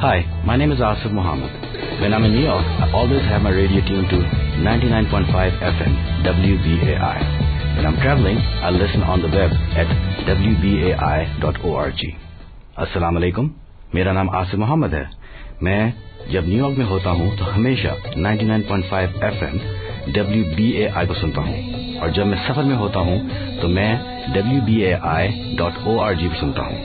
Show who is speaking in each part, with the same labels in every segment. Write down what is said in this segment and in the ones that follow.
Speaker 1: Hi, my name is Asif Muhammad. When I'm in New York, I always have my radio tuned to 99.5 FM WBAI. When I'm traveling, I listen on the web at wbai.org. अस्सलाम वालेकुम, मेरा नाम आसिफ मोहम्मद है। मैं जब New York में होता हूँ तो हमेशा 99.5 FM WBAI को सुनता हूँ, और जब मैं सफर में होता हूँ तो मैं wbai.org को सुनता हूँ।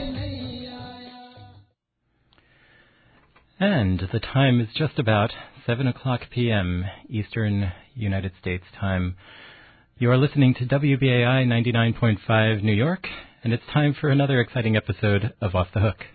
Speaker 2: And the time is just about 7 o'clock p.m. Eastern United States time. You are listening to WBAI 99.5 New York, and it's time for another exciting episode of Off the Hook.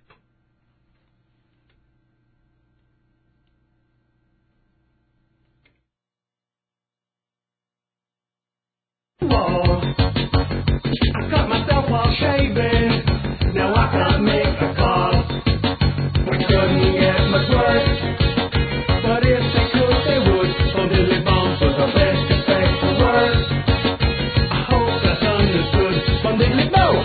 Speaker 3: I cut myself while shaving. Now I can't make a call. We couldn't get much work, but if they could, they would. Oh, Billy Bones was the best to say the word. I hope that's understood. From Billy Bones.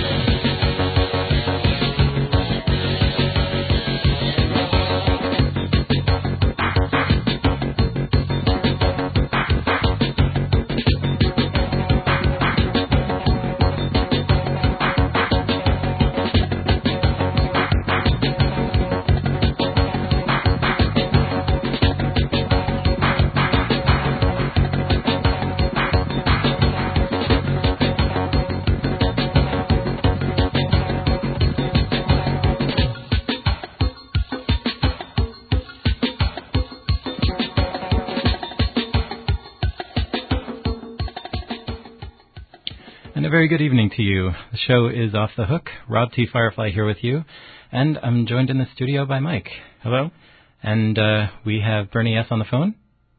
Speaker 2: And a very good evening to you. The show is Off the Hook. Rob T. Firefly here with you. And I'm joined in the studio by Mike.
Speaker 4: Hello.
Speaker 2: And we have Bernie S. on the phone.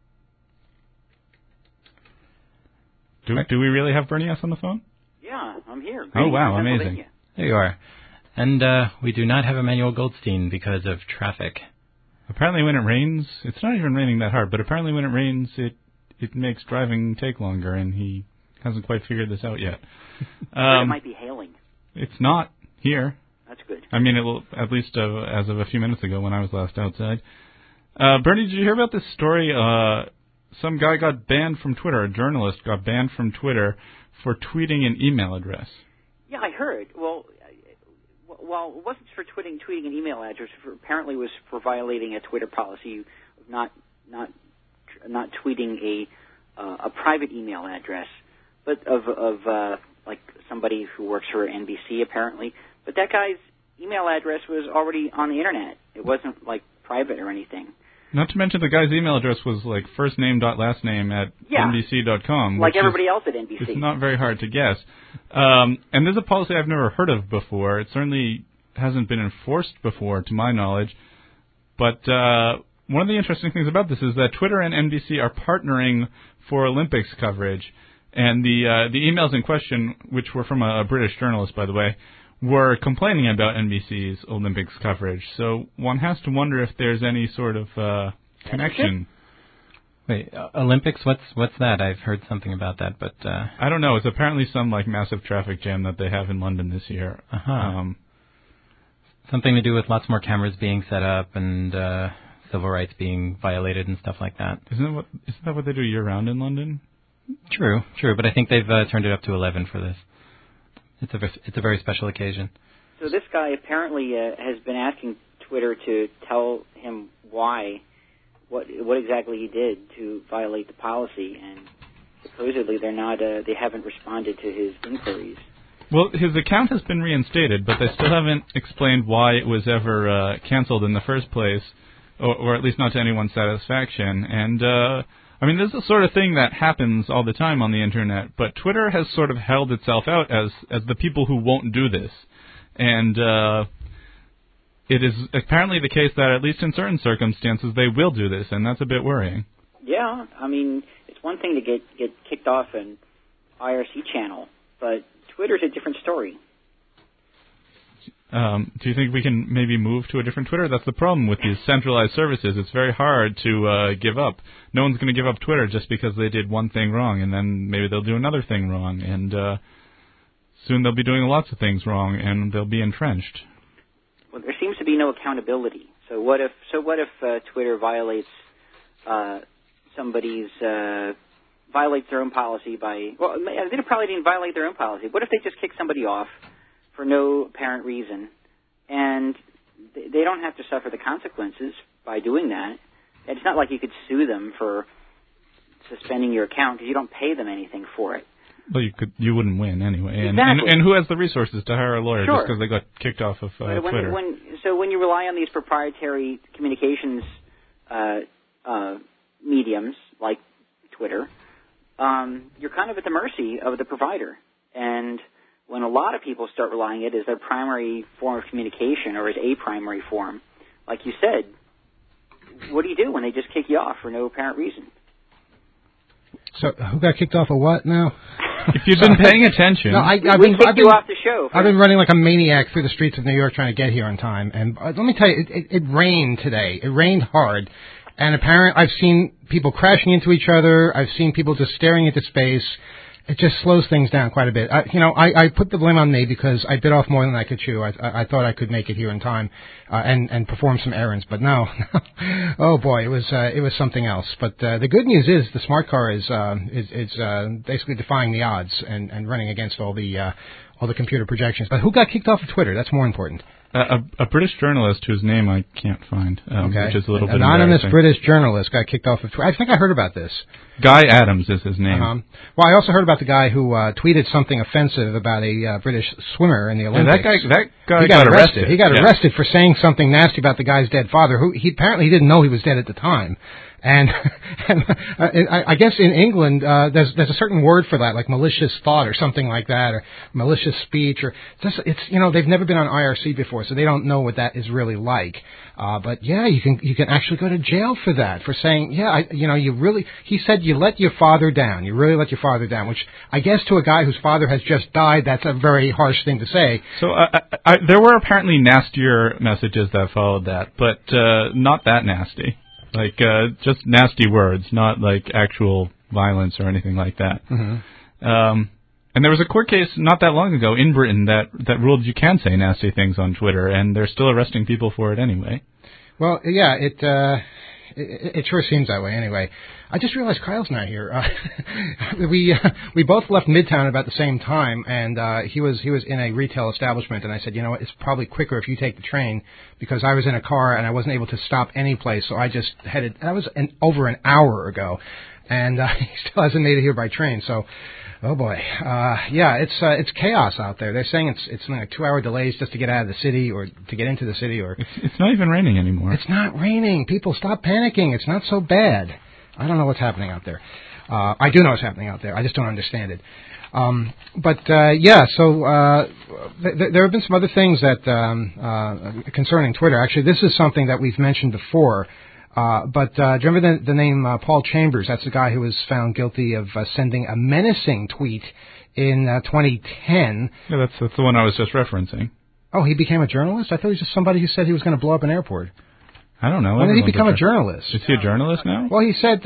Speaker 4: Do we really have Bernie S. on the phone?
Speaker 5: Yeah, I'm here.
Speaker 4: Oh, wow, amazing.
Speaker 2: There you are. And we do not have Emmanuel Goldstein because of traffic.
Speaker 4: Apparently when it rains, it's not even raining that hard, but apparently when it rains, it makes driving take longer, and he hasn't quite figured this out yet.
Speaker 5: It might be hailing.
Speaker 4: It's not here.
Speaker 5: That's good.
Speaker 4: I mean, it will, at least as of a few minutes ago when I was last outside. Bernie, did you hear about this story? Some guy got banned from Twitter. A journalist got banned from Twitter for tweeting an email address.
Speaker 5: Yeah, I heard. Well, it wasn't for tweeting an email address. Apparently, it was for violating a Twitter policy of not tweeting a private email address, but of like somebody who works for NBC apparently. But that guy's email address was already on the internet. It wasn't like private or anything.
Speaker 4: Not to mention the guy's email address was like firstname.lastname at NBC.com.
Speaker 5: Like everybody else at NBC.
Speaker 4: It's not very hard to guess. And there's a policy I've never heard of before. It certainly hasn't been enforced before, to my knowledge. But one of the interesting things about this is that Twitter and NBC are partnering for Olympics coverage. And the emails in question, which were from a British journalist, by the way, were complaining about NBC's Olympics coverage. So one has to wonder if there's any sort of connection.
Speaker 2: Wait, Olympics? What's that? I've heard something about that, but
Speaker 4: I don't know. It's apparently some like massive traffic jam that they have in London this year.
Speaker 2: Something to do with lots more cameras being set up and civil rights being violated and stuff like that.
Speaker 4: Isn't that what they do year round in London?
Speaker 2: True, but I think they've turned it up to 11 for this. It's a very special occasion.
Speaker 5: So this guy apparently has been asking Twitter to tell him what exactly he did to violate the policy, and supposedly they haven't responded to his inquiries.
Speaker 4: Well, his account has been reinstated, but they still haven't explained why it was ever canceled in the first place, or at least not to anyone's satisfaction. And I mean, this is the sort of thing that happens all the time on the internet, but Twitter has sort of held itself out as the people who won't do this. And it is apparently the case that, at least in certain circumstances, they will do this, and that's a bit worrying.
Speaker 5: Yeah, I mean, it's one thing to get kicked off an IRC channel, but Twitter's a different story.
Speaker 4: Do you think we can maybe move to a different Twitter? That's the problem with these centralized services. It's very hard to give up. No one's going to give up Twitter just because they did one thing wrong, and then maybe they'll do another thing wrong, and soon they'll be doing lots of things wrong, and they'll be entrenched.
Speaker 5: Well, there seems to be no accountability. So what if Twitter violates violates their own policy by, well, they probably didn't violate their own policy. What if they just kick somebody off for no apparent reason, and they don't have to suffer the consequences by doing that? It's not like you could sue them for suspending your account because you don't pay them anything for it.
Speaker 4: Well, you wouldn't win anyway.
Speaker 5: Exactly.
Speaker 4: And who has the resources to hire a lawyer
Speaker 5: Sure.
Speaker 4: just because they got kicked off of Twitter?
Speaker 5: So when you rely on these proprietary communications mediums like Twitter, you're kind of at the mercy of the provider. And when a lot of people start relying it as their primary form of communication or as a primary form, like you said, what do you do when they just kick you off for no apparent reason?
Speaker 6: So who got kicked off of what now?
Speaker 4: If you've been paying attention...
Speaker 6: No, I've
Speaker 5: been you off the show.
Speaker 6: I've been running like a maniac through the streets of New York trying to get here on time. And let me tell you, it rained today. It rained hard. And apparently I've seen people crashing into each other. I've seen people just staring into space. It just slows things down quite a bit. I put the blame on me because I bit off more than I could chew. I thought I could make it here in time and perform some errands, but no. Oh boy, it was something else. But the good news is the smart car is basically defying the odds and running against all the computer projections. But who got kicked off of Twitter? That's more important.
Speaker 4: A British journalist whose name I can't find, which is a little bit
Speaker 6: anonymous
Speaker 4: embarrassing.
Speaker 6: British journalist got kicked off of Twitter. I think I heard about this.
Speaker 4: Guy Adams is his name.
Speaker 6: Well, I also heard about the guy who tweeted something offensive about a British swimmer in the Olympics.
Speaker 4: That guy got arrested.
Speaker 6: He got arrested for saying something nasty about the guy's dead father, who he apparently didn't know he was dead at the time. And I guess in England there's a certain word for that, like malicious thought or something like that, or malicious speech, or it's they've never been on IRC before, so they don't know what that is really like. But yeah, you can actually go to jail for that, for saying he said you let your father down, you really let your father down, which I guess to a guy whose father has just died, that's a very harsh thing to say.
Speaker 4: So there were apparently nastier messages that followed that, but not that nasty. Like, just nasty words, not like actual violence or anything like that.
Speaker 6: Mm-hmm.
Speaker 4: And there was a court case not that long ago in Britain that ruled you can say nasty things on Twitter, and they're still arresting people for it anyway.
Speaker 6: Well, yeah, it sure seems that way anyway. I just realized Kyle's not here. We both left Midtown about the same time, and he was in a retail establishment, and I said, it's probably quicker if you take the train, because I was in a car and I wasn't able to stop any place, so I just headed. That was over an hour ago, and he still hasn't made it here by train. So, oh boy, yeah, it's chaos out there. They're saying it's like 2-hour delays just to get out of the city or to get into the city, or
Speaker 4: it's not even raining anymore.
Speaker 6: It's not raining. People, stop panicking. It's not so bad. I don't know what's happening out there. I do know what's happening out there. I just don't understand it. So there have been some other things that concerning Twitter. Actually, this is something that we've mentioned before. But do you remember the name Paul Chambers? That's the guy who was found guilty of sending a menacing tweet in 2010.
Speaker 4: Yeah, that's the one I was just referencing.
Speaker 6: Oh, he became a journalist? I thought he was just somebody who said he was going to blow up an airport.
Speaker 4: I don't know.
Speaker 6: When did he become a journalist?
Speaker 4: Is he a journalist now?
Speaker 6: Well, he said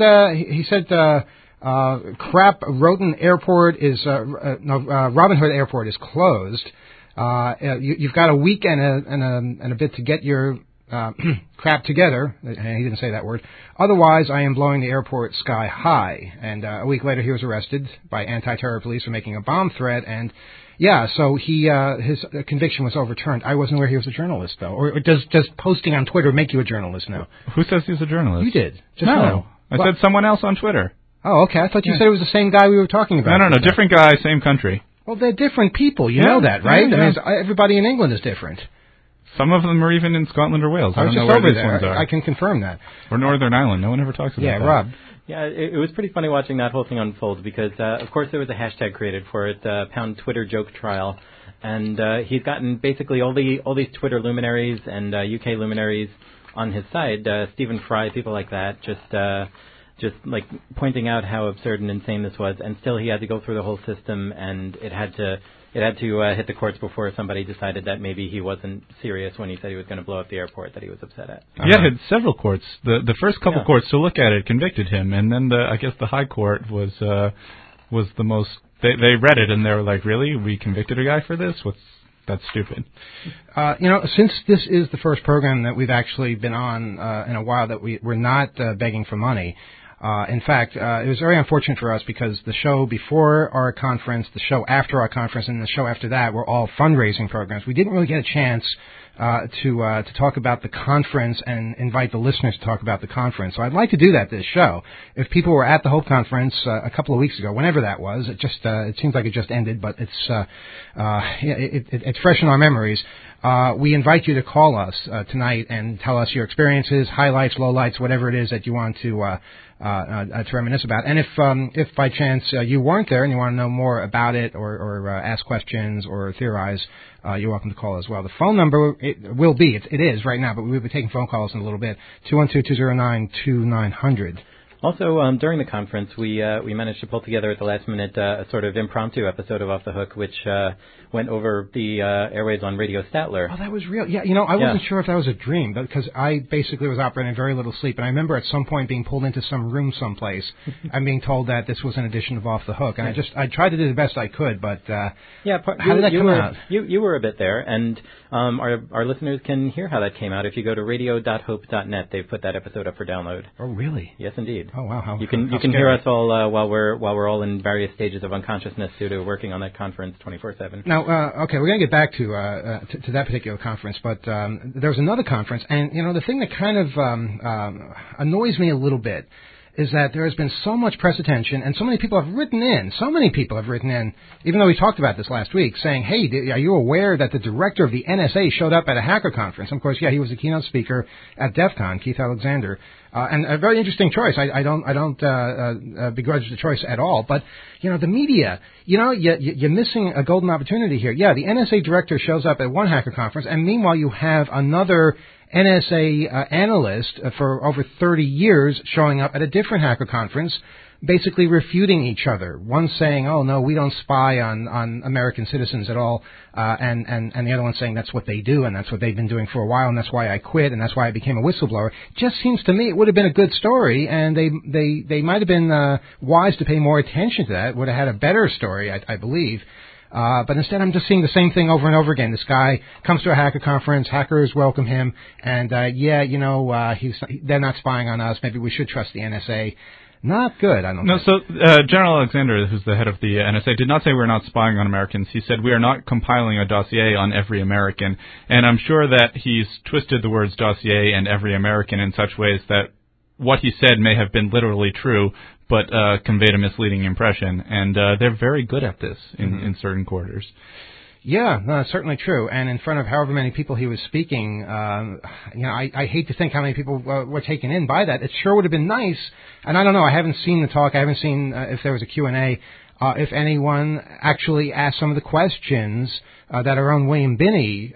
Speaker 6: crap. Roden Airport is Robin Hood Airport is closed. You've got a week and a bit to get your crap together. He didn't say that word. Otherwise, I am blowing the airport sky high. And a week later, he was arrested by anti-terror police for making a bomb threat. And yeah, so his conviction was overturned. I wasn't aware he was a journalist, though. Or does posting on Twitter make you a journalist now?
Speaker 4: Who says he's a journalist?
Speaker 6: You did. Just
Speaker 4: no.
Speaker 6: now.
Speaker 4: I said someone else on Twitter.
Speaker 6: Oh, okay. I thought you said it was the same guy we were talking about.
Speaker 4: No. Different guy, same country.
Speaker 6: Well, they're different people. You know that, right? I mean, everybody in England is different.
Speaker 4: Some of them are even in Scotland or Wales. I don't know
Speaker 6: where
Speaker 4: these
Speaker 6: there.
Speaker 4: ones are.
Speaker 6: I can confirm that.
Speaker 4: Or Northern Ireland. No one ever talks about that.
Speaker 6: Yeah, Rob.
Speaker 2: Yeah, it was pretty funny watching that whole thing unfold because, of course, there was a hashtag created for it, pound Twitter joke trial, and he's gotten basically all these Twitter luminaries and UK luminaries on his side, Stephen Fry, people like that, just like pointing out how absurd and insane this was, and still he had to go through the whole system, and it had to hit the courts before somebody decided that maybe he wasn't serious when he said he was going to blow up the airport that he was upset at.
Speaker 4: Yeah, it had several courts. The first couple courts to look at it convicted him, and then I guess the High Court was the most. They read it and they were like, really? We convicted a guy for this? that's stupid.
Speaker 6: Since this is the first program that we've actually been on in a while that we're not begging for money. In fact, it was very unfortunate for us because the show before our conference, the show after our conference, and the show after that were all fundraising programs. We didn't really get a chance to talk about the conference and invite the listeners to talk about the conference. So I'd like to do that this show. If people were at the Hope Conference a couple of weeks ago, whenever that was, it seems like it just ended, but it's fresh in our memories. We invite you to call us tonight and tell us your experiences, highlights, lowlights, whatever it is that you want to reminisce about. And if by chance you weren't there and you want to know more about it or ask questions or theorize, you're welcome to call as well. The phone number it is right now, but we'll be taking phone calls in a little bit. 212-209-2900.
Speaker 2: Also, during the conference, we managed to pull together at the last minute a sort of impromptu episode of Off the Hook, which went over the airwaves on Radio Statler.
Speaker 6: Oh, that was real. Yeah, I wasn't sure if that was a dream, because I basically was operating very little sleep, and I remember at some point being pulled into some room someplace and being told that this was an edition of Off the Hook, and I tried to do the best I could, but how did that come out?
Speaker 2: You were a bit there, and our listeners can hear how that came out if you go to radio.hope.net. They've put that episode up for download.
Speaker 6: Oh, really?
Speaker 2: Yes, indeed.
Speaker 6: Oh, wow!
Speaker 2: You can hear us all while we're all in various stages of unconsciousness due to working on that conference 24/7.
Speaker 6: Now, okay, we're going to get back to that particular conference, but there was another conference, and the thing that kind of annoys me a little bit is that there has been so much press attention, and so many people have written in, even though we talked about this last week, saying, hey, are you aware that the director of the NSA showed up at a hacker conference? And of course, he was a keynote speaker at DEF CON, Keith Alexander. And a very interesting choice. I don't begrudge the choice at all. But, the media, you're missing a golden opportunity here. Yeah, the NSA director shows up at one hacker conference, and meanwhile you have another NSA analyst for over 30 years showing up at a different hacker conference, basically refuting each other. One saying, oh, no, we don't spy on American citizens at all, and the other one saying that's what they do, and that's what they've been doing for a while, and that's why I quit, and that's why I became a whistleblower. Just seems to me it would have been a good story, and they might have been wise to pay more attention to that. Would have had a better story, I believe. But instead, I'm just seeing the same thing over and over again. This guy comes to a hacker conference, hackers welcome him, and they're not spying on us. Maybe we should trust the NSA. Not good, I don't think.
Speaker 4: So General Alexander, who's the head of the NSA, did not say we're not spying on Americans. He said we are not compiling a dossier on every American. And I'm sure that he's twisted the words dossier and every American in such ways that what he said may have been literally true, but conveyed a misleading impression. And they're very good at this in certain quarters.
Speaker 6: Yeah, no, that's certainly true. And in front of however many people he was speaking, I hate to think how many people were taken in by that. It sure would have been nice. And I don't know, I haven't seen the talk. I haven't seen if there was a Q&A. If anyone actually asked some of the questions that our own William Binney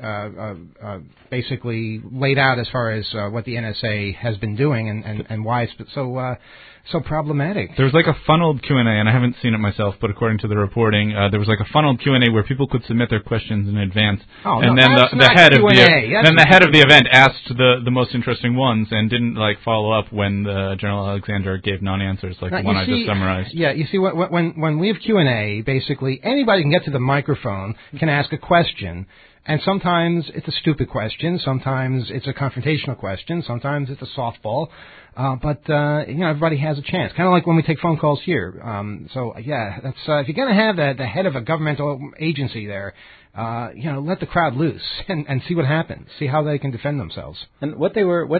Speaker 6: basically laid out as far as what the NSA has been doing and why it's so problematic.
Speaker 4: There was like a funneled Q&A, and I haven't seen it myself, but according to the reporting, there was like a funneled Q&A where people could submit their questions in advance.
Speaker 6: And
Speaker 4: then the head of the event asked the most interesting ones and didn't follow up when the General Alexander gave non-answers like the one I just summarized.
Speaker 6: Yeah, you see, when we have Q&A, basically anybody can get to the microphone, can ask a question. And sometimes it's a stupid question, sometimes it's a confrontational question, sometimes it's a softball, but everybody has a chance. Kind of like when we take phone calls here. That's if you're going to have the head of a governmental agency there, let the crowd loose and see what happens, see how they can defend themselves.
Speaker 2: And one thing the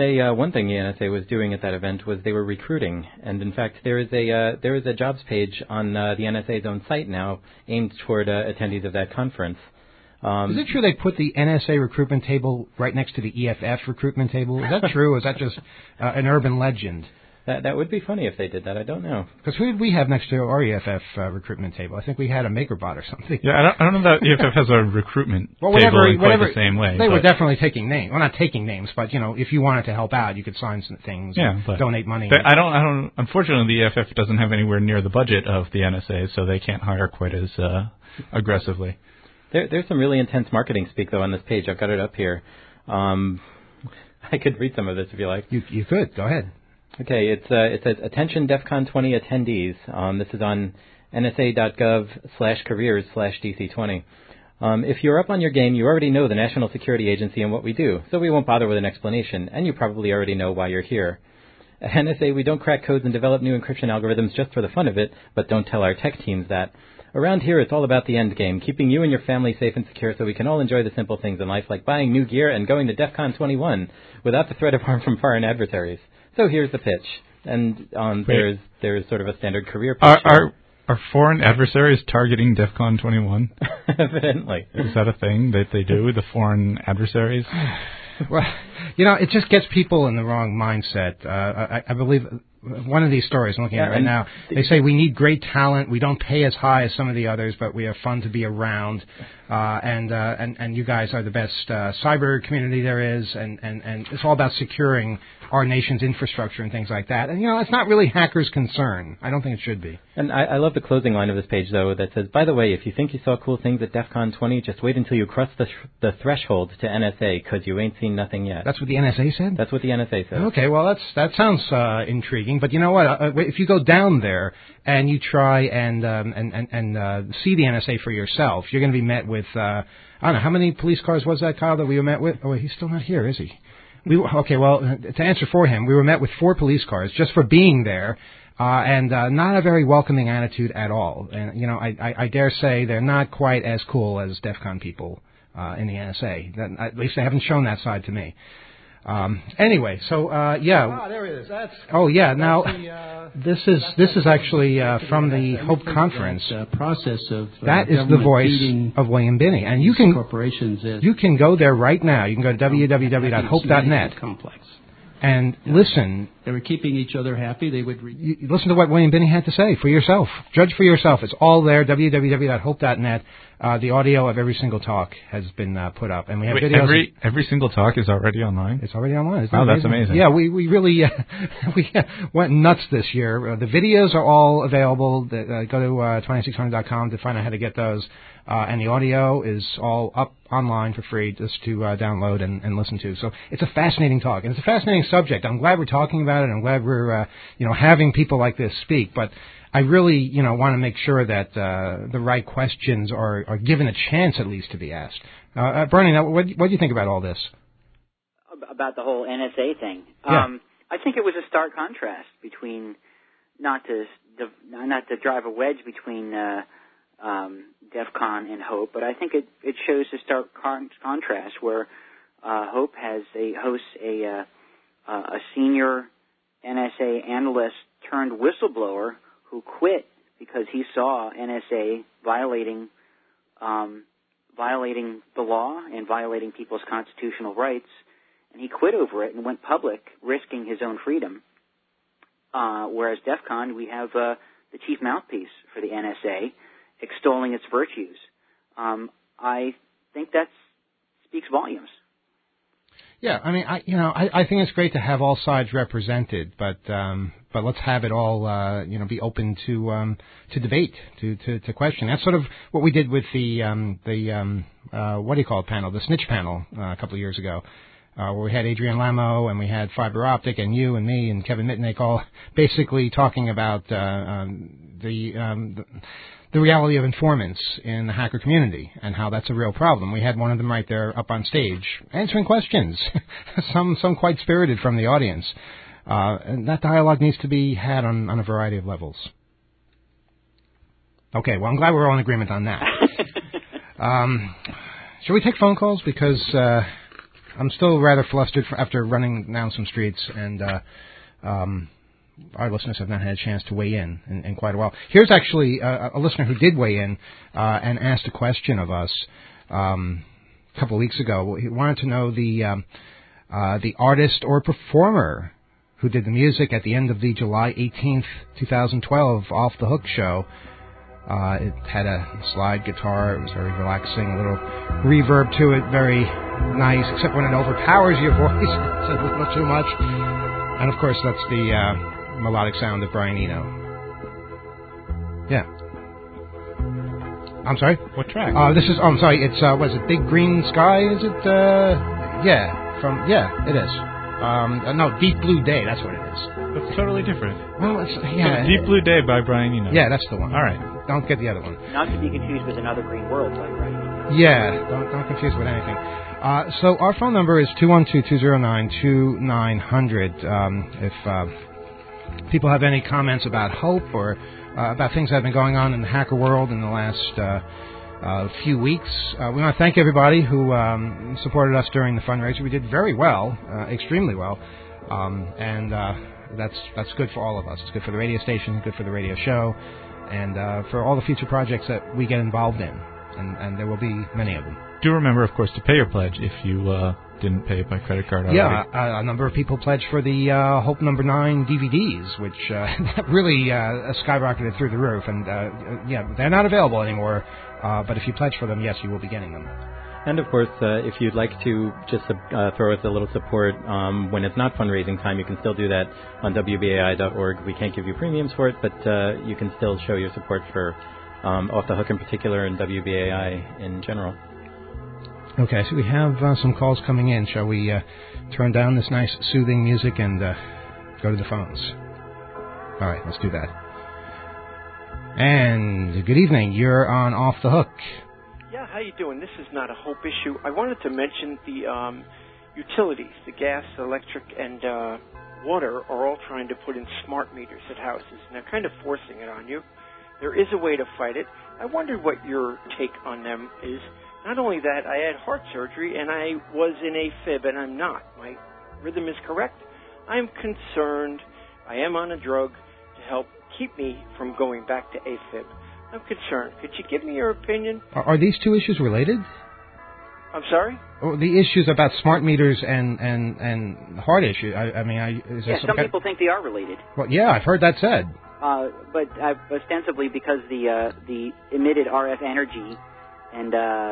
Speaker 2: NSA was doing at that event was they were recruiting. And in fact, there is a jobs page on the NSA's own site now aimed toward attendees of that conference.
Speaker 6: Is it true they put the NSA recruitment table right next to the EFF recruitment table? Is that true, or is that just an urban legend?
Speaker 2: That would be funny if they did that. I don't know.
Speaker 6: Because who did we have next to our EFF recruitment table? I think we had a MakerBot or something.
Speaker 4: Yeah, I don't know that EFF has a recruitment table in quite the same way.
Speaker 6: They were definitely taking names. Well, not taking names, but if you wanted to help out, you could sign some things, donate money.
Speaker 4: I don't. Unfortunately, the EFF doesn't have anywhere near the budget of the NSA, so they can't hire quite as aggressively.
Speaker 2: There's some really intense marketing speak, though, on this page. I've got it up here. I could read some of this if you like.
Speaker 6: You could. Go ahead.
Speaker 2: Okay, it says, attention DEF CON 20 attendees. This is on nsa.gov/careers/DC20. If you're up on your game, you already know the National Security Agency and what we do, so we won't bother with an explanation, and you probably already know why you're here. At NSA, we don't crack codes and develop new encryption algorithms just for the fun of it, but don't tell our tech teams that. Around here, it's all about the end game, keeping you and your family safe and secure so we can all enjoy the simple things in life, like buying new gear and going to DEF CON 21 without the threat of harm from foreign adversaries. So here's the pitch. And there's sort of a standard career pitch.
Speaker 4: Are foreign adversaries targeting DEF CON 21?
Speaker 2: Evidently.
Speaker 4: Is that a thing that they do, the foreign adversaries?
Speaker 6: Well, it just gets people in the wrong mindset. I believe one of these stories I'm looking at right now, they say we need great talent. We don't pay as high as some of the others, but we are fun to be around. And you guys are the best cyber community there is, and it's all about securing our nation's infrastructure and things like that. And, it's not really hackers' concern. I don't think it should be.
Speaker 2: And I love the closing line of this page, though, that says, by the way, if you think you saw cool things at DEF CON 20, just wait until you cross the threshold to NSA, because you ain't seen nothing yet.
Speaker 6: That's what the NSA said?
Speaker 2: That's what the NSA said.
Speaker 6: Okay, well, that sounds intriguing. But you know what? If you go down there and you try and see the NSA for yourself, you're going to be met with, I don't know, how many police cars was that, Kyle, that we were met with? Oh, he's still not here, is he? Okay, well, to answer for him, we were met with 4 police cars just for being there, and not a very welcoming attitude at all. And, I dare say they're not quite as cool as DEF CON people in the NSA. At least they haven't shown that side to me. Anyway, so yeah.
Speaker 3: Ah, there it is.
Speaker 6: Now this is actually from the Hope Conference.
Speaker 3: Process of
Speaker 6: that is the voice of William Binney, and you can go there right now. You can go to www.hope.net.
Speaker 3: Complex.
Speaker 6: And listen.
Speaker 3: They were keeping each other happy. They would
Speaker 6: listen to what William Binney had to say for yourself. Judge for yourself. It's all there. www.hope.net. The audio of every single talk has been put up, and we have videos.
Speaker 4: Every single talk is already online.
Speaker 6: It's already online.
Speaker 4: Isn't that's amazing.
Speaker 6: Yeah, we really we went nuts this year. The videos are all available. Go to 2600.com to find out how to get those. And the audio is all up online for free just to download and listen to. So it's a fascinating talk, and it's a fascinating subject. I'm glad we're talking about it. I'm glad we're having people like this speak. But I really want to make sure that the right questions are given a chance at least to be asked. Bernie, now, what do you think about all this?
Speaker 5: About the whole NSA thing.
Speaker 6: Yeah.
Speaker 5: I think it was a stark contrast between not to drive a wedge between DEF CON and Hope, but I think it shows a stark contrast where Hope hosts a senior NSA analyst turned whistleblower who quit because he saw NSA violating the law and violating people's constitutional rights, and he quit over it and went public, risking his own freedom. Whereas DEF CON, we have the chief mouthpiece for the NSA extolling its virtues. I think that speaks volumes.
Speaker 6: Yeah, I mean, I think it's great to have all sides represented, but let's have it all, be open to debate, to question. That's sort of what we did with the what do you call it panel, the Snitch panel a couple of years ago, where we had Adrian Lamo and we had Fiber Optic and you and me and Kevin Mitnick all basically talking about the reality of informants in the hacker community and how that's a real problem. We had one of them right there up on stage answering questions, some quite spirited from the audience. And that dialogue needs to be had on a variety of levels. Okay, well, I'm glad we're all in agreement on that. Shall we take phone calls? Because I'm still rather flustered after running down some streets, and our listeners have not had a chance to weigh in quite a while. Here's actually a listener who did weigh in and asked a question of us a couple of weeks ago. He wanted to know the artist or performer who did the music at the end of the July 18th, 2012 Off the Hook show. It had a slide guitar. It was very relaxing, a little reverb to it, very nice, except when it overpowers your voice, it's a little too much. And, of course, that's the melodic sound of Brian Eno. Yeah. I'm sorry?
Speaker 4: What track?
Speaker 6: I'm sorry, it's, was it Big Green Sky? Is it, it is. No, Deep Blue Day, that's what it is.
Speaker 4: That's totally different.
Speaker 6: Well,
Speaker 4: Deep Blue Day by Brian Eno.
Speaker 6: Yeah, that's the one.
Speaker 4: All right.
Speaker 6: Don't get the other one.
Speaker 5: Not to be confused with Another Green World by Brian Eno.
Speaker 6: Yeah, don't confuse it with anything. So our phone number is 212-209-2900. If people have any comments about Hope or about things that have been going on in the hacker world in the last few weeks, we want to thank everybody who supported us during the fundraiser. We did very well, extremely well, and that's good for all of us. It's good for the radio station, good for the radio show, and for all the future projects that we get involved in, and there will be many of them.
Speaker 4: Do remember, of course, to pay your pledge if you didn't pay it by credit card already.
Speaker 6: Yeah, a number of people pledged for the Hope number 9 DVDs, which really skyrocketed through the roof. And, they're not available anymore, but if you pledge for them, yes, you will be getting them.
Speaker 2: And, of course, if you'd like to just throw us a little support when it's not fundraising time, you can still do that on WBAI.org. We can't give you premiums for it, but you can still show your support for Off the Hook in particular and WBAI in general.
Speaker 6: Okay, so we have some calls coming in. Shall we turn down this nice soothing music and go to the phones? All right, let's do that. And good evening. You're on Off the Hook.
Speaker 7: Yeah, how you doing? This is not a Hope issue. I wanted to mention the utilities, the gas, electric, and water are all trying to put in smart meters at houses, and they're kind of forcing it on you. There is a way to fight it. I wondered what your take on them is. Not only that, I had heart surgery, and I was in AFib, and I'm not. My rhythm is correct. I'm concerned. I am on a drug to help keep me from going back to AFib. I'm concerned. Could you give me your opinion?
Speaker 6: Are these two issues related?
Speaker 7: I'm sorry?
Speaker 6: Oh, the issues about smart meters and heart issue. Is there
Speaker 5: some people think they are related.
Speaker 6: Well, yeah, I've heard that said.
Speaker 5: But ostensibly because the emitted RF energy and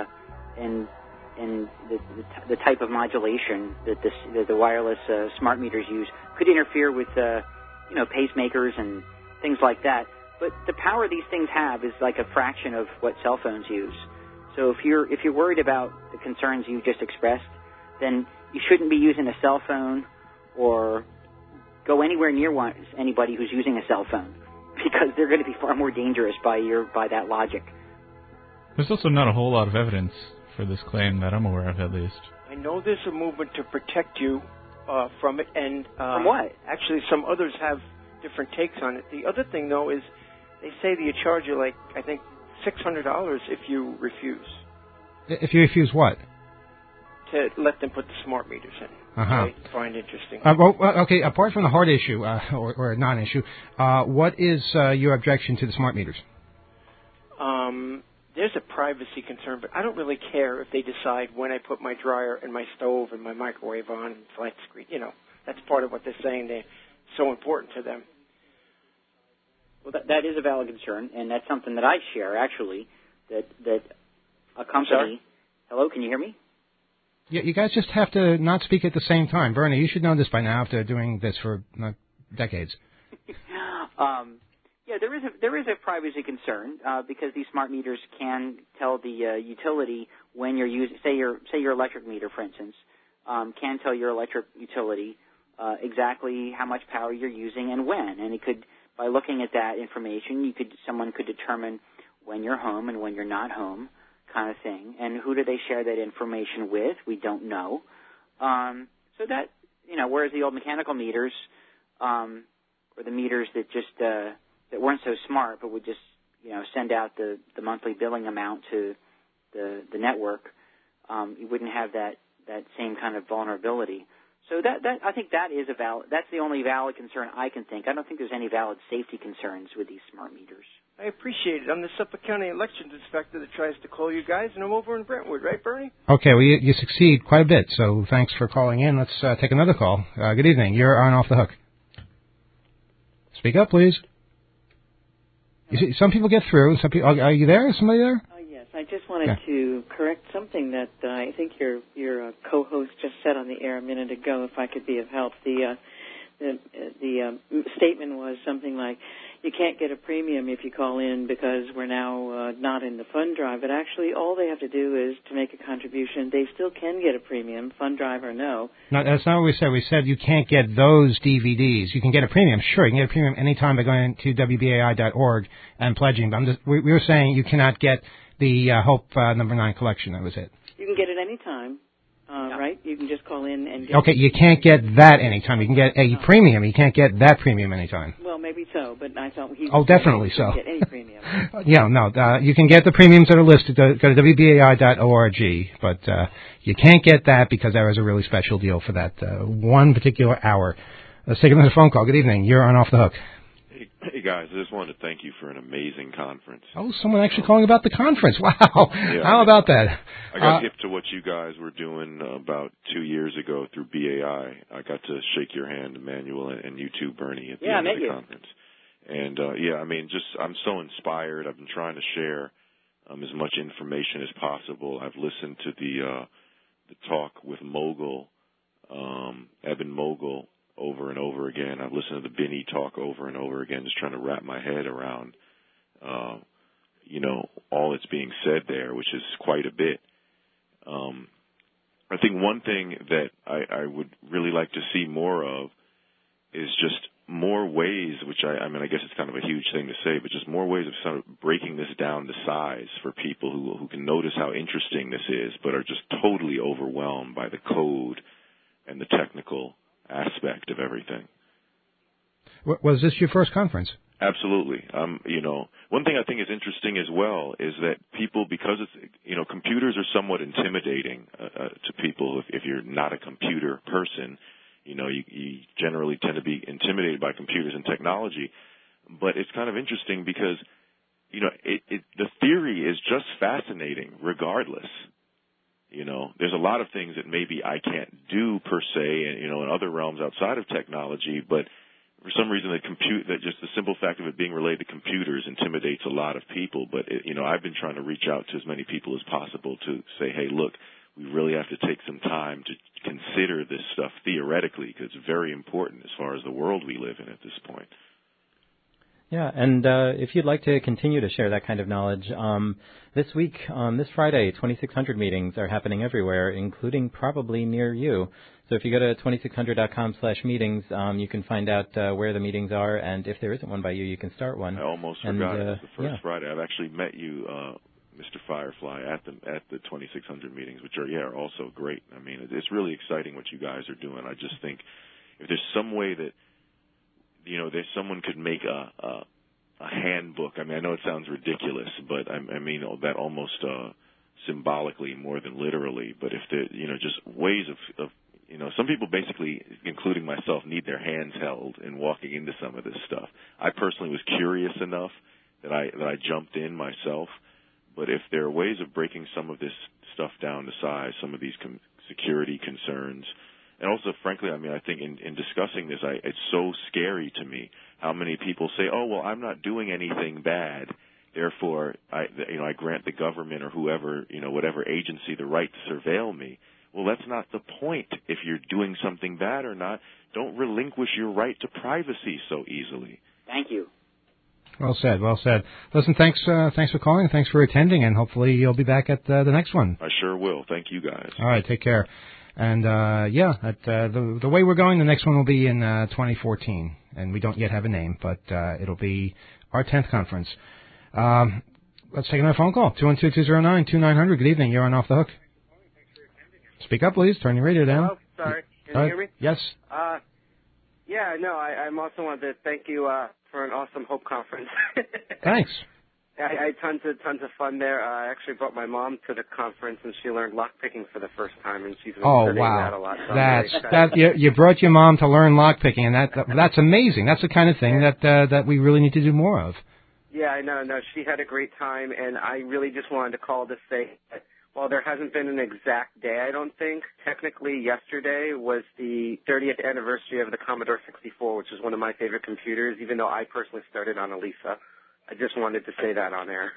Speaker 5: the type of modulation that the wireless smart meters use could interfere with pacemakers and things like that. But the power these things have is like a fraction of what cell phones use. So if you're worried about the concerns you just expressed, then you shouldn't be using a cell phone or go anywhere near anybody who's using a cell phone, because they're going to be far more dangerous by that logic.
Speaker 4: There's also not a whole lot of evidence for this claim that I'm aware of, at least.
Speaker 7: I know there's a movement to protect you from it, and
Speaker 5: from what?
Speaker 7: Actually, some others have different takes on it. The other thing, though, is they say that you charge you I think $600 if you refuse.
Speaker 6: If you refuse what?
Speaker 7: To let them put the smart meters in.
Speaker 6: Uh-huh.
Speaker 7: I find interesting.
Speaker 6: Okay, apart from the heart issue or a non-issue, what is your objection to the smart meters?
Speaker 7: There's a privacy concern, but I don't really care if they decide when I put my dryer and my stove and my microwave on and flat screen. That's part of what they're saying. They're so important to them.
Speaker 5: Well, that is a valid concern, and that's something that I share, actually, that a company...
Speaker 7: Sorry?
Speaker 5: Hello, can you hear me?
Speaker 6: Yeah, you guys just have to not speak at the same time. Bernie, you should know this by now after doing this for decades.
Speaker 5: Yeah, there is a privacy concern because these smart meters can tell the utility when you're using, say your electric meter, for instance, can tell your electric utility exactly how much power you're using and when. And it could, by looking at that information, someone could determine when you're home and when you're not home, kind of thing. And who do they share that information with? We don't know. So that, whereas the old mechanical meters, or the meters that just that weren't so smart, but would just send out the monthly billing amount to the network, you wouldn't have that same kind of vulnerability. So that I think that's the only valid concern I can think. I don't think there's any valid safety concerns with these smart meters.
Speaker 7: I appreciate it. I'm the Suffolk County Elections Inspector that tries to call you guys, and I'm over in Brentwood, right, Bernie?
Speaker 6: Okay, well, you succeed quite a bit, so thanks for calling in. Let's take another call. Good evening. You're on Off the Hook. Speak up, please. You see, some people get through. Some people, are you there? Is somebody there?
Speaker 8: Yes, I just wanted to correct something that I think your co-host just said on the air a minute ago, if I could be of help. The statement was something like, you can't get a premium if you call in because we're now not in the fund drive. But actually, all they have to do is to make a contribution. They still can get a premium, fund drive or no.
Speaker 6: No, that's not what we said. We said you can't get those DVDs. You can get a premium. Sure, you can get a premium anytime by going to WBAI.org and pledging. But we were saying you cannot get The Hope number 9 collection. That was it.
Speaker 8: You can get it anytime, right? You can just call in and get
Speaker 6: Okay, you can't get that anytime. You can get a premium. You can't get that premium anytime.
Speaker 8: Well, maybe so, but I thought he
Speaker 6: definitely so.
Speaker 8: Get any premium.
Speaker 6: Yeah, no, you can get the premiums that are listed. Go to WBAI.org, but you can't get that because there is a really special deal for that one particular hour. Let's take another phone call. Good evening. You're on Off the Hook.
Speaker 9: Hey guys, I just wanted to thank you for an amazing conference.
Speaker 6: Oh, someone actually calling about the conference. Wow.
Speaker 9: Yeah,
Speaker 6: How about that?
Speaker 9: I got hip to what you guys were doing about 2 years ago through BAI. I got to shake your hand, Emmanuel, and you too, Bernie, at the end of the conference. And I'm so inspired. I've been trying to share as much information as possible. I've listened to the talk with Mogul, Eben Mogul, over and over again. I've listened to the Binney talk over and over again, just trying to wrap my head around, all that's being said there, which is quite a bit. I think one thing that I would really like to see more of is just more ways, which I guess it's kind of a huge thing to say, but just more ways of sort of breaking this down to size for people who can notice how interesting this is, but are just totally overwhelmed by the code and the technical aspect of everything.
Speaker 6: Was this your first conference?
Speaker 9: Absolutely. One thing I think is interesting as well is that people, because it's, computers are somewhat intimidating to people if you're not a computer person. You generally tend to be intimidated by computers and technology. But it's kind of interesting because, the theory is just fascinating regardless. There's a lot of things that maybe I can't do per se, in other realms outside of technology, but for some reason that just the simple fact of it being related to computers intimidates a lot of people. But, I've been trying to reach out to as many people as possible to say, hey, look, we really have to take some time to consider this stuff theoretically because it's very important as far as the world we live in at this point.
Speaker 2: Yeah, and if you'd like to continue to share that kind of knowledge, this week, this Friday, 2600 meetings are happening everywhere, including probably near you. So if you go to 2600.com/meetings, you can find out where the meetings are, and if there isn't one by you, you can start one.
Speaker 9: I almost forgot it was the first Friday. I've actually met you, Mr. Firefly, at the 2600 meetings, which are also great. I mean, it's really exciting what you guys are doing. I just think if there's some way that there's someone could make a handbook. I mean, I know it sounds ridiculous, but I mean that almost symbolically more than literally. But if there, just ways of some people basically, including myself, need their hands held in walking into some of this stuff. I personally was curious enough that I jumped in myself. But if there are ways of breaking some of this stuff down to size, some of these security concerns, and also, frankly, I think in discussing this, it's so scary to me how many people say, oh, well, I'm not doing anything bad, therefore, I grant the government or whoever, whatever agency the right to surveil me. Well, that's not the point. If you're doing something bad or not, don't relinquish your right to privacy so easily.
Speaker 5: Thank you.
Speaker 6: Well said, well said. Listen, thanks for calling, thanks for attending, and hopefully you'll be back at the next one.
Speaker 9: I sure will. Thank you, guys.
Speaker 6: All right, take care. And, the way we're going, the next one will be in 2014, and we don't yet have a name, but it'll be our 10th conference. Let's take another phone call, 212-209-2900. Good evening, you're on Off the Hook. Speak up, please. Turn your radio down.
Speaker 10: Hello, sorry. Can you hear me?
Speaker 6: Yes.
Speaker 10: I also wanted to thank you for an awesome Hope conference.
Speaker 6: Thanks.
Speaker 10: I had tons of fun there. I actually brought my mom to the conference, and she learned lockpicking for the first time, and she's been studying that a lot. So
Speaker 6: you brought your mom to learn lockpicking, and that's amazing. That's the kind of thing that we really need to do more of.
Speaker 10: Yeah, I know. No, she had a great time, and I really just wanted to call to say that while there hasn't been an exact day, I don't think, technically yesterday was the 30th anniversary of the Commodore 64, which is one of my favorite computers, even though I personally started on a Lisa. I just wanted to say that on air.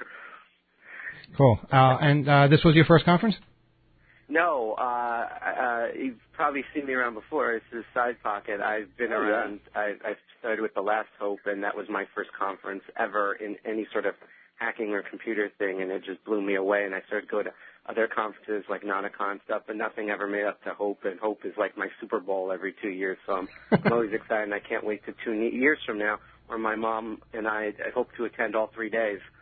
Speaker 6: Cool. And this was your first conference?
Speaker 10: No. You've probably seen me around before. This is Side Pocket. I've been around. I started with the Last Hope, and that was my first conference ever in any sort of hacking or computer thing, and it just blew me away. And I started to go to other conferences like Nauticon stuff, but nothing ever made up to Hope, and Hope is like my Super Bowl every 2 years, so I'm always excited, and I can't wait to 2 years from now where my mom and I hope to attend all 3 days.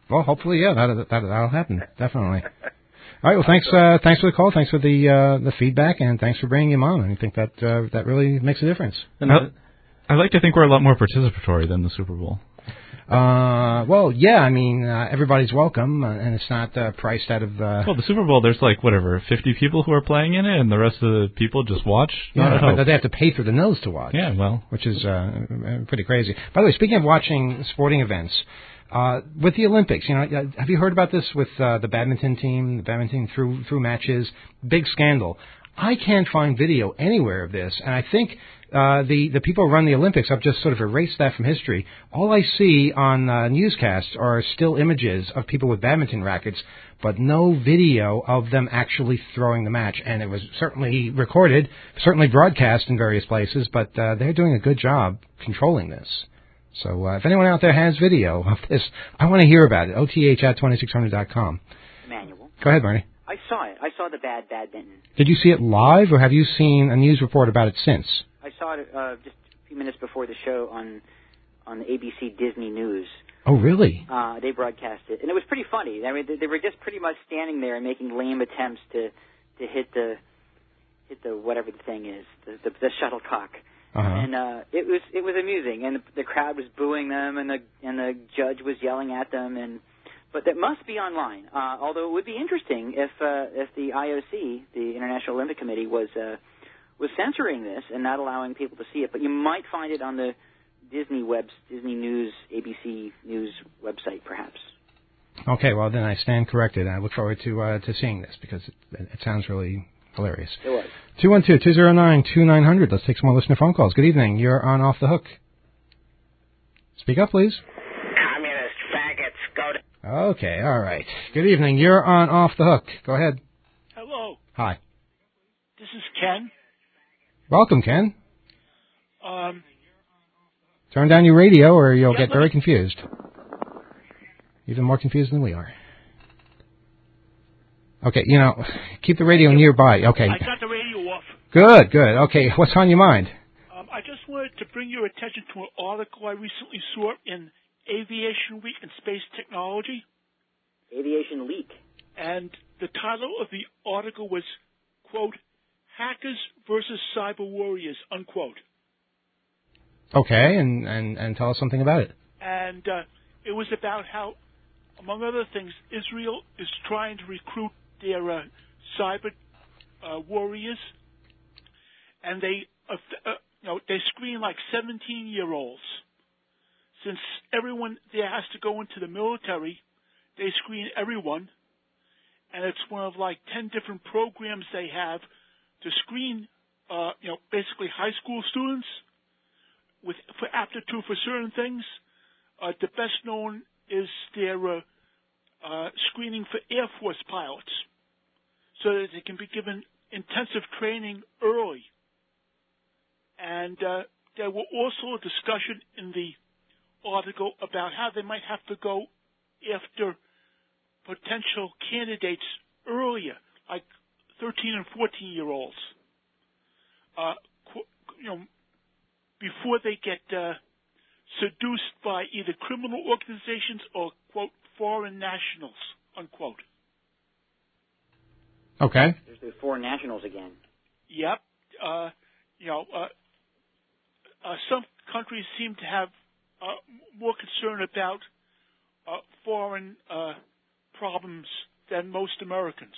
Speaker 6: Well, hopefully, yeah, that'll happen. Definitely. All right. Well, thanks for the call. Thanks for the feedback, and thanks for bringing him on. I think that really makes a difference.
Speaker 4: I like to think we're a lot more participatory than the Super Bowl.
Speaker 6: Well, yeah. I mean, everybody's welcome, and it's not priced out of.
Speaker 4: Well, the Super Bowl, there's 50 people who are playing in it, and the rest of the people just watch.
Speaker 6: Yeah, but they have to pay through the nose to watch.
Speaker 4: Yeah, well,
Speaker 6: which is pretty crazy. By the way, speaking of watching sporting events. With the Olympics, have you heard about this with the badminton team? The badminton through matches, big scandal. I can't find video anywhere of this, and I think the people who run the Olympics have just sort of erased that from history. All I see on newscasts are still images of people with badminton rackets, but no video of them actually throwing the match. And it was certainly recorded, certainly broadcast in various places, but they're doing a good job controlling this. So if anyone out there has video of this, I want to hear about it. OTH@2600.com.
Speaker 5: Manual.
Speaker 6: Go ahead, Bernie.
Speaker 5: I saw it. I saw the badminton.
Speaker 6: Did you see it live, or have you seen a news report about it since?
Speaker 5: I saw it just a few minutes before the show on the ABC Disney News.
Speaker 6: Oh, really?
Speaker 5: They broadcast it, and it was pretty funny. I mean, they were just pretty much standing there and making lame attempts to hit the whatever the thing is, the shuttlecock.
Speaker 6: Uh-huh.
Speaker 5: And it was amusing, and the crowd was booing them, and the judge was yelling at them, but that must be online. Although it would be interesting if the IOC, the International Olympic Committee, was censoring this and not allowing people to see it. But you might find it on the Disney News, ABC News website, perhaps.
Speaker 6: Okay, well then I stand corrected. I look forward to seeing this because it sounds really hilarious.
Speaker 5: It was.
Speaker 6: 212-209-2900. Let's take some more listener phone calls. Good evening. You're on Off the Hook. Speak up, please.
Speaker 11: Communist faggots, go to...
Speaker 6: Okay, all right. Good evening. You're on Off the Hook. Go ahead.
Speaker 12: Hello.
Speaker 6: Hi.
Speaker 12: This is Ken.
Speaker 6: Welcome, Ken. Turn down your radio or you'll get very confused. Even more confused than we are. Okay, keep the radio nearby. Okay.
Speaker 12: I got the radio off.
Speaker 6: Good. Okay, what's on your mind?
Speaker 12: I just wanted to bring your attention to an article I recently saw in Aviation Week and Space Technology.
Speaker 5: Aviation Leak.
Speaker 12: And the title of the article was, quote, Hackers versus Cyber Warriors, unquote.
Speaker 6: Okay, and tell us something about it.
Speaker 12: And it was about how, among other things, Israel is trying to recruit their cyber warriors, and they screen like 17-year-olds. Since everyone there has to go into the military, they screen everyone, and it's one of like 10 different programs they have to screen, basically high school students for aptitude for certain things. The best known is their screening for Air Force pilots, so that they can be given intensive training early. And there were also a discussion in the article about how they might have to go after potential candidates earlier, like 13 and 14-year-olds, before they get seduced by either criminal organizations or, quote, foreign nationals, unquote.
Speaker 6: Okay.
Speaker 5: There's the foreign nationals again.
Speaker 12: Yep. Some countries seem to have more concern about foreign problems than most Americans.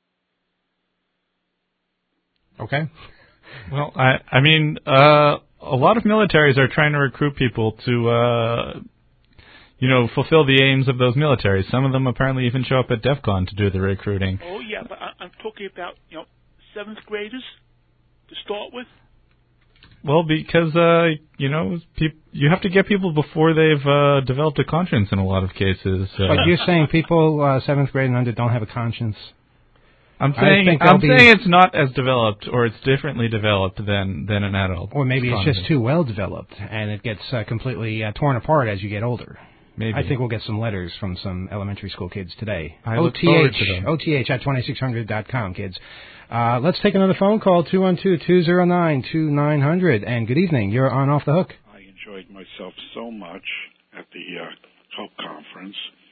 Speaker 6: Okay.
Speaker 4: Well, I mean, a lot of militaries are trying to recruit people to, fulfill the aims of those militaries. Some of them apparently even show up at DEF CON to do the recruiting.
Speaker 12: Oh, yeah, but I'm talking about, 7th graders to start with.
Speaker 4: Well, because, you have to get people before they've developed a conscience in a lot of cases.
Speaker 6: But you're saying people 7th grade and under don't have a conscience?
Speaker 4: I'm saying it's not as developed, or it's differently developed than an adult.
Speaker 6: Or maybe it's just too well developed, and it gets completely torn apart as you get older.
Speaker 4: Maybe.
Speaker 6: I think we'll get some letters from some elementary school kids today.
Speaker 4: I look forward to them.
Speaker 6: OTH@2600.com, kids. Let's take another phone call, 212-209-2900. And good evening. You're on Off the Hook.
Speaker 13: I enjoyed myself so much at the COPE conference.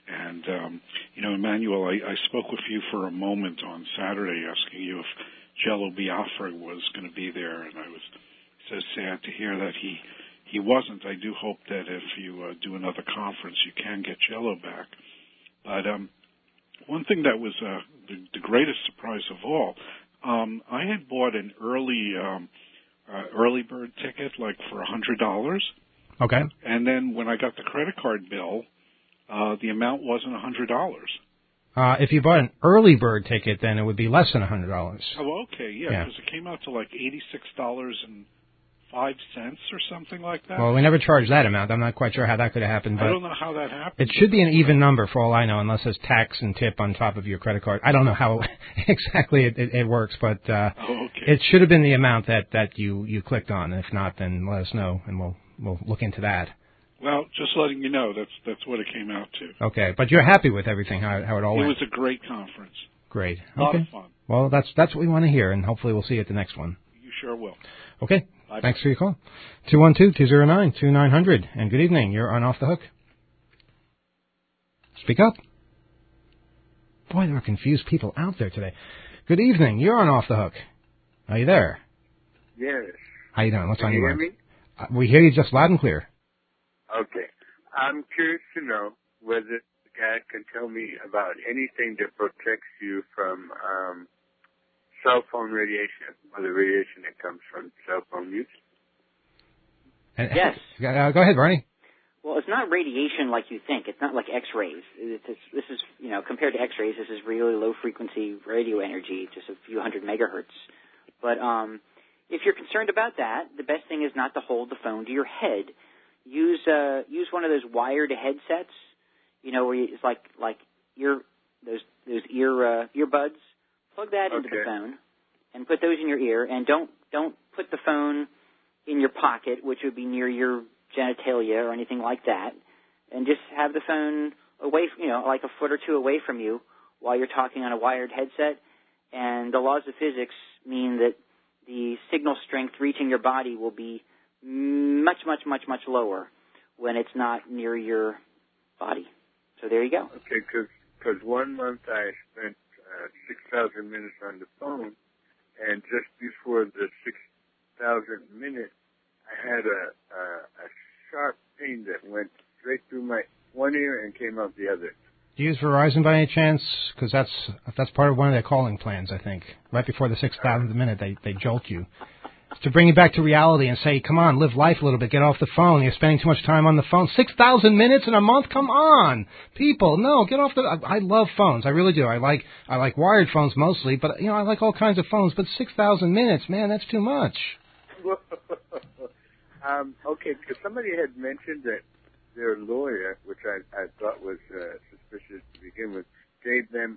Speaker 13: And, Emmanuel, I spoke with you for a moment on Saturday asking you if Jello Biafra was going to be there, and I was so sad to hear that he wasn't. I do hope that if you do another conference, you can get Jello back. But one thing that was the greatest surprise of all, I had bought an early bird ticket, like for $100.
Speaker 6: Okay.
Speaker 13: And then when I got the credit card bill, the amount wasn't $100.
Speaker 6: If you bought an early bird ticket, then it would be less than $100.
Speaker 13: Oh, okay, yeah, because it came out to like $86.05 or something like that.
Speaker 6: Well, we never charged that amount. I'm not quite sure how that could have happened. But
Speaker 13: I don't know how that happened.
Speaker 6: It should be an even number for all I know, unless there's tax and tip on top of your credit card. I don't know how exactly it works, but it should have been the amount that you clicked on. If not, then let us know, and we'll look into that.
Speaker 13: Well, just letting you know, that's what it came out to.
Speaker 6: Okay, but you're happy with everything, how it all went?
Speaker 13: It was a great conference.
Speaker 6: Great.
Speaker 13: A lot of fun.
Speaker 6: Well, that's what we want to hear, and hopefully we'll see you at the next one.
Speaker 13: You sure will.
Speaker 6: Okay.
Speaker 13: Bye.
Speaker 6: Thanks for your call. 212-209-2900. And good evening. You're on Off the Hook. Speak up. Boy, there are confused people out there today. Good evening. You're on Off the Hook. Are you there?
Speaker 14: Yes.
Speaker 6: How you doing? What's on your mind?
Speaker 14: Can you hear me?
Speaker 6: We hear you just loud and clear.
Speaker 14: Okay. I'm curious to know whether the guy can tell me about anything that protects you from cell phone radiation, or the radiation that comes from cell phone use.
Speaker 5: Yes.
Speaker 6: Go ahead, Bernie.
Speaker 5: Well, it's not radiation like you think. It's not like X-rays. This is, compared to X-rays, this is really low-frequency radio energy, just a few hundred megahertz. But if you're concerned about that, the best thing is not to hold the phone to your head. Use one of those wired headsets, where it's like those earbuds. Plug that into the phone and put those in your ear, and don't put the phone in your pocket, which would be near your genitalia or anything like that, and just have the phone away, like a foot or two away from you while you're talking on a wired headset. And the laws of physics mean that the signal strength reaching your body will be much, much, much, much lower when it's not near your body. So there you go.
Speaker 14: Okay, because 1 month I spent 6,000 minutes on the phone, and just before the 6,000th minute, I had a sharp pain that went straight through my one ear and came out the other.
Speaker 6: Do you use Verizon by any chance? Because that's part of one of their calling plans, I think. Right before the 6,000th minute, they jolt you. To bring you back to reality and say, come on, live life a little bit, get off the phone. You're spending too much time on the phone. 6,000 minutes in a month? Come on. People, no, get off the... I love phones. I really do. I like wired phones mostly, but, I like all kinds of phones. But 6,000 minutes, man, that's too much.
Speaker 14: Okay, because somebody had mentioned that their lawyer, which I thought was suspicious to begin with, gave them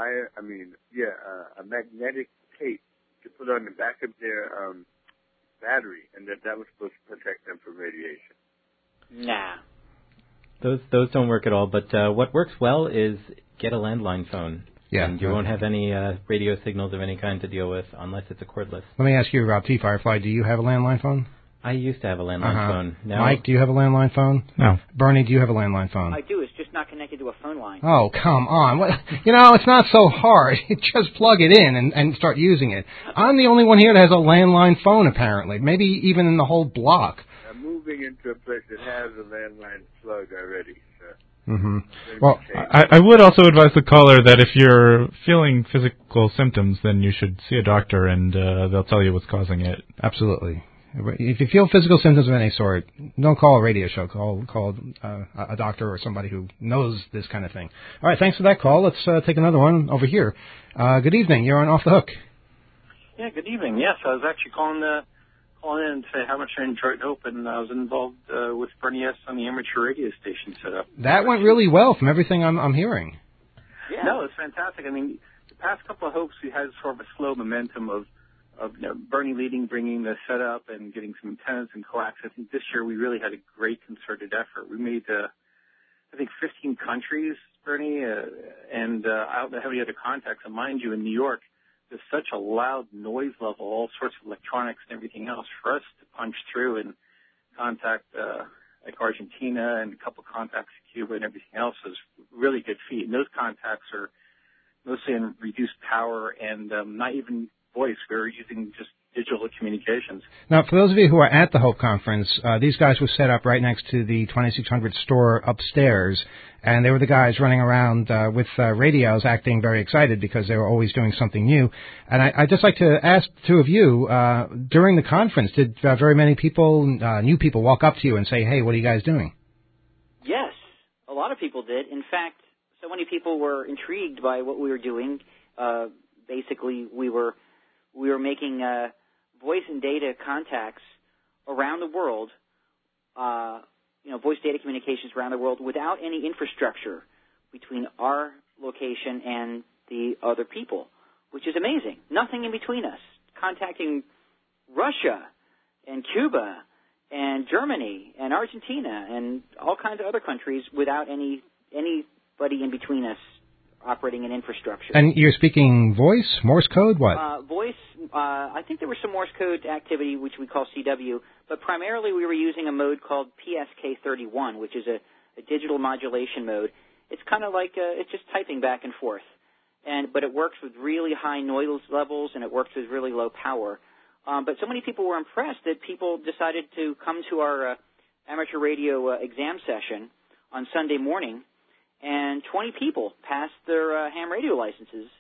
Speaker 14: a magnetic tape to put on the back of their battery, and that was supposed to protect them from radiation.
Speaker 5: Nah.
Speaker 2: Those don't work at all, but what works well is get a landline phone.
Speaker 6: Yeah.
Speaker 2: And you won't have any radio signals of any kind to deal with unless it's a cordless.
Speaker 6: Let me ask you, Rob T. Firefly, do you have a landline phone?
Speaker 2: I used to have a landline phone. Now,
Speaker 6: Mike, do you have a landline phone?
Speaker 4: No.
Speaker 6: Bernie, do you have a landline phone?
Speaker 5: I do. It's just not connected to a phone line.
Speaker 6: Oh, come on. It's not so hard. Just plug it in and start using it. I'm the only one here that has a landline phone, apparently. Maybe even in the whole block.
Speaker 14: I'm moving into a place that has a landline plug already, so.
Speaker 6: Mm-hmm. Well,
Speaker 4: I would also advise the caller that if you're feeling physical symptoms, then you should see a doctor, and they'll tell you what's causing it.
Speaker 6: Absolutely. If you feel physical symptoms of any sort, don't call a radio show. Call a doctor or somebody who knows this kind of thing. All right, thanks for that call. Let's take another one over here. Good evening. You're on Off the Hook.
Speaker 15: Yeah, good evening. Yes, I was actually calling in to say how much I enjoyed Hope, and I was involved with Bernie S. on the amateur radio station setup.
Speaker 6: That went really well from everything I'm hearing.
Speaker 15: Yeah. No, it's fantastic. I mean, the past couple of Hopes, we had sort of a slow momentum of Bernie leading, bringing the setup and getting some antennas and coax. I think this year we really had a great concerted effort. We made, 15 countries, Bernie, and I don't know how many other contacts. And mind you, in New York, there's such a loud noise level, all sorts of electronics and everything else. For us to punch through and contact like Argentina and a couple contacts in Cuba and everything else is really good feed. And those contacts are mostly in reduced power and not even voice. We're using just digital communications.
Speaker 6: Now, for those of you who are at the Hope Conference, these guys were set up right next to the 2600 store upstairs, and they were the guys running around with radios acting very excited because they were always doing something new. And I'd just like to ask the two of you, during the conference, did very many people, new people, walk up to you and say, hey, what are you guys doing?
Speaker 5: Yes, a lot of people did. In fact, so many people were intrigued by what we were doing. Basically, we were making voice and data contacts around the world, voice data communications around the world without any infrastructure between our location and the other people, which is amazing. Nothing in between us. Contacting Russia and Cuba and Germany and Argentina and all kinds of other countries without anybody in between us operating an infrastructure.
Speaker 6: And you're speaking voice, Morse code, what?
Speaker 5: Voice, I think there was some Morse code activity, which we call CW, but primarily we were using a mode called PSK31, which is a digital modulation mode. It's kind of like, it's just typing back and forth. But it works with really high noise levels, and it works with really low power. But so many people were impressed that people decided to come to our amateur radio exam session on Sunday morning, and 20 people passed their ham radio licenses.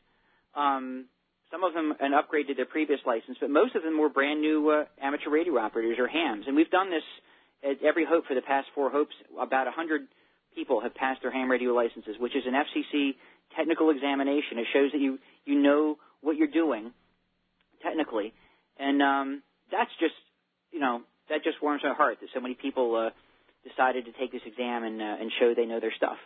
Speaker 5: Some of them an upgrade to their previous license, but most of them were brand new amateur radio operators or hams. And we've done this at every Hope for the past 4 Hopes. About 100 people have passed their ham radio licenses, which is an FCC technical examination. It shows that you know what you're doing technically. And that's just, that just warms my heart that so many people decided to take this exam and show they know their stuff.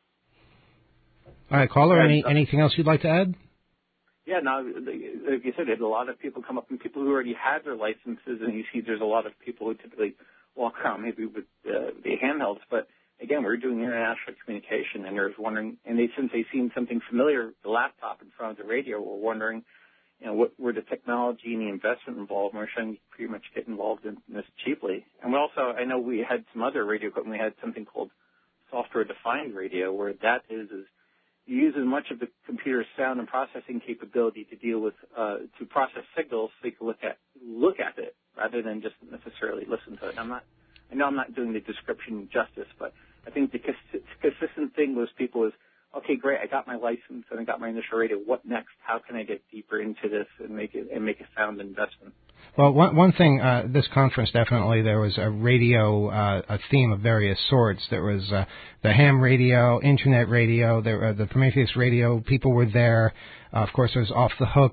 Speaker 6: All right, caller, anything else you'd like to add?
Speaker 15: Yeah, no, like you said, a lot of people come up, and people who already had their licenses, and you see there's a lot of people who typically walk around maybe with the handhelds, but again, we're doing international communication, and they're wondering, and since they've seen something familiar, the laptop in front of the radio, we're wondering, what were the technology and the investment involved, and we're trying to pretty much get involved in this cheaply. And we also, I know we had some other radio equipment, we had something called software-defined radio, where that is you use as much of the computer's sound and processing capability to deal with, to process signals so you can look at it rather than just necessarily listen to it. I know I'm not doing the description justice, but I think the consistent thing with people is, okay, great, I got my license and I got my initial radio. What next? How can I get deeper into this and make a sound investment?
Speaker 6: Well, one thing, this conference definitely, there was a radio, a theme of various sorts. There was the ham radio, internet radio, the Prometheus radio, people were there. Of course, there was Off the Hook,